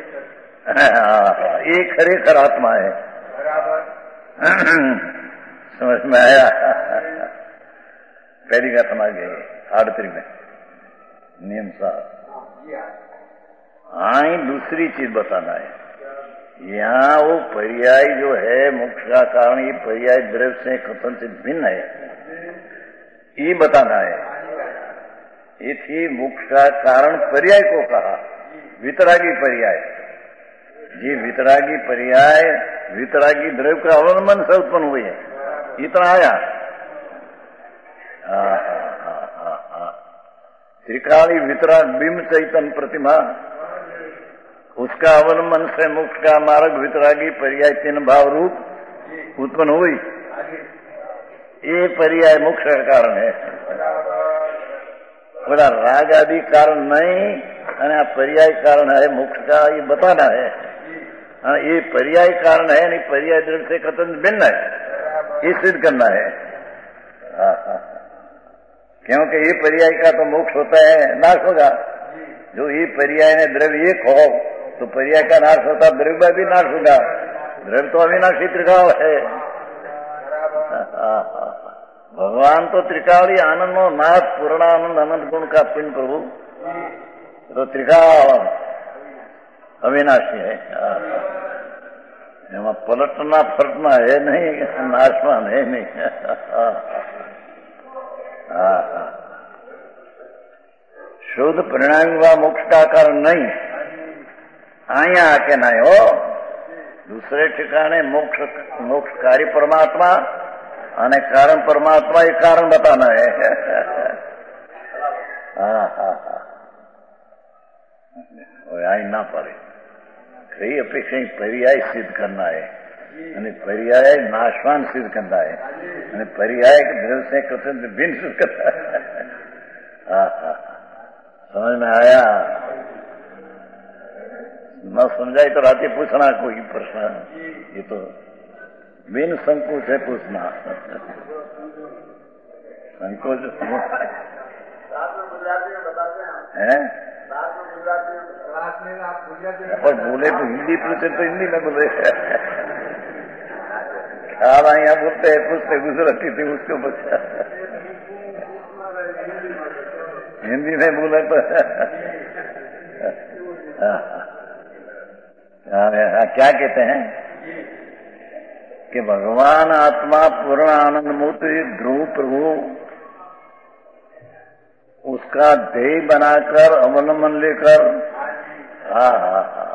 ये खरेखर आत्मा है। समझ में आया? पहली बात समझ गई आड़तरी में नियम साहब। हाँ, दूसरी चीज बताना है, यहाँ वो पर्याय जो है मोक्ष का कारण, ये पर्याय द्रव्य से कथन से भिन्न है, ये बताना है। ये थी मोक्ष का कारण पर्याय को कहा, वितरागी पर्याय। जी वितरागी पर्याय वितरागी द्रव्य का अवलंबन से उत्पन्न हुई है, इतना आया। त्रिकाली वितराग बिंब चैतन्य प्रतिमा, उसका अवलंबन से मोक्ष का मार्ग वितरागी पर्याय तीन भाव रूप उत्पन्न हुई। ये पर्याय मोक्ष का कारण है, बोला राग आदि कारण नहीं, અને આ पर्याय कारण है मोक्ष का, ये बताना है। हाँ, ये पर्याय कारण है, नहीं पर्याय द्रव्य से कथन भिन्न है, ये सिद्ध करना है। हाँ हाँ, क्योंकि ये पर्याय का तो मोक्ष होता है, नाश होगा। जो ये पर्याय ने द्रव्य एक हो तो पर्याय का नाश होता, द्रव्य भी नाश होगा। द्रव्य तो अविनाशी त्रिकाल है। भगवान तो त्रिकाली आनंद नाथ पूर्णानंद अनंत गुण का पिंड प्रभु, तो त्रिकाल अविनाशी है। એમાં પલટના ફરટના है नहीं, नाशवान है नहीं। शुद्ध परिणाम व मोक्ष का कारण नहीं, અહીંયા આકે ના हो। दूसरे ठिकाने मोक्ष मोक्षकारी परमात्मा અને कारण परमात्मा, ये कारण बताना है। हाँ हाँ हाँ, आई ना पड़े कई अपेक्षा पर्याय सिद्ध करना है, અને पर्याय नाशवान सिद्ध करना है, અને पर्याय द्रव्य से कथन भिन्न सिद्ध करना है। हाँ हाँ, समझ में आया? न समझाए तो रात पूछना कोई प्रश्न, ये तो बिन संकोच है पूछना। संकोच है और बोले तो हिंदी पूछे तो हिंदी में बोले, ख्याल यहाँ बोलते हैं पूछते गुजराती थे उसको बच्चा हिंदी में बोले तो क्या कहते हैं कि भगवान आत्मा पूर्ण आनंद मूर्ति ध्रुव प्रभु, उसका ध्येय बनाकर अवलंबन लेकर, हा हा हा,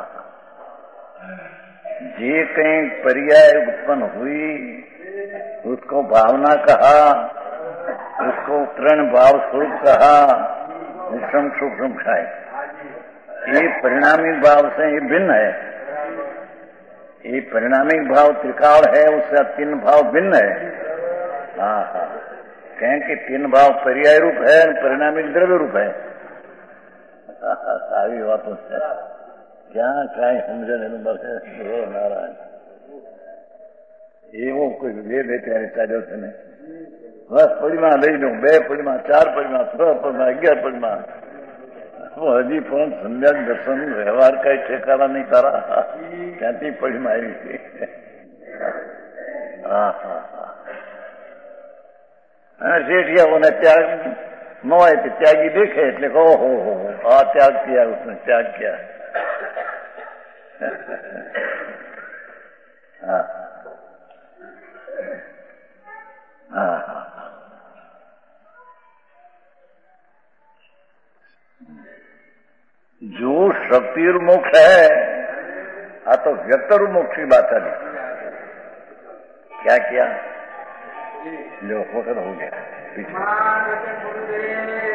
जे कहीं पर्याय उत्पन्न हुई उसको भावना कहा, उसको तृण भाव स्वरूप कहा, सूक्ष्म सूक्ष्म खाए। ये परिणामी भाव से ये भिन्न है, ये परिणामिक भाव त्रिकाल है, उससे तीन भाव भिन्न है। हाँ हाँ, कहें कि तीन भाव पर्याय रूप है, परिणामिक द्रव्य रूप है। सारी बातों से क्या कहीं समझे नहीं नारायण, એવો કોઈ બે બે ત્યારે ચાલ્યો છે ને, બસ પડીમાં લઈ લઉં, બે પડીમાં, ચાર પડીમાં, છ પડીમાં, અગિયાર પડીમાં, હજી પણ સંધ્યા દર્શન વ્યવહાર કઈ ઠેકાણા નહીં તારા, ક્યાંથી પડીમાં આવી છે। હા હા હા, અને શેઠિયાઓને ત્યાગ ન હોય તો ત્યાગી દેખે એટલે કહો હો હો આ ત્યાગ કિયા, उसने त्याग किया। हाँ हाँ हाँ, जो शक्ति मोक्ष है, आ तो व्यक्त मोक्ष की बात है। क्या किया, जो होकर हो गया पीछे।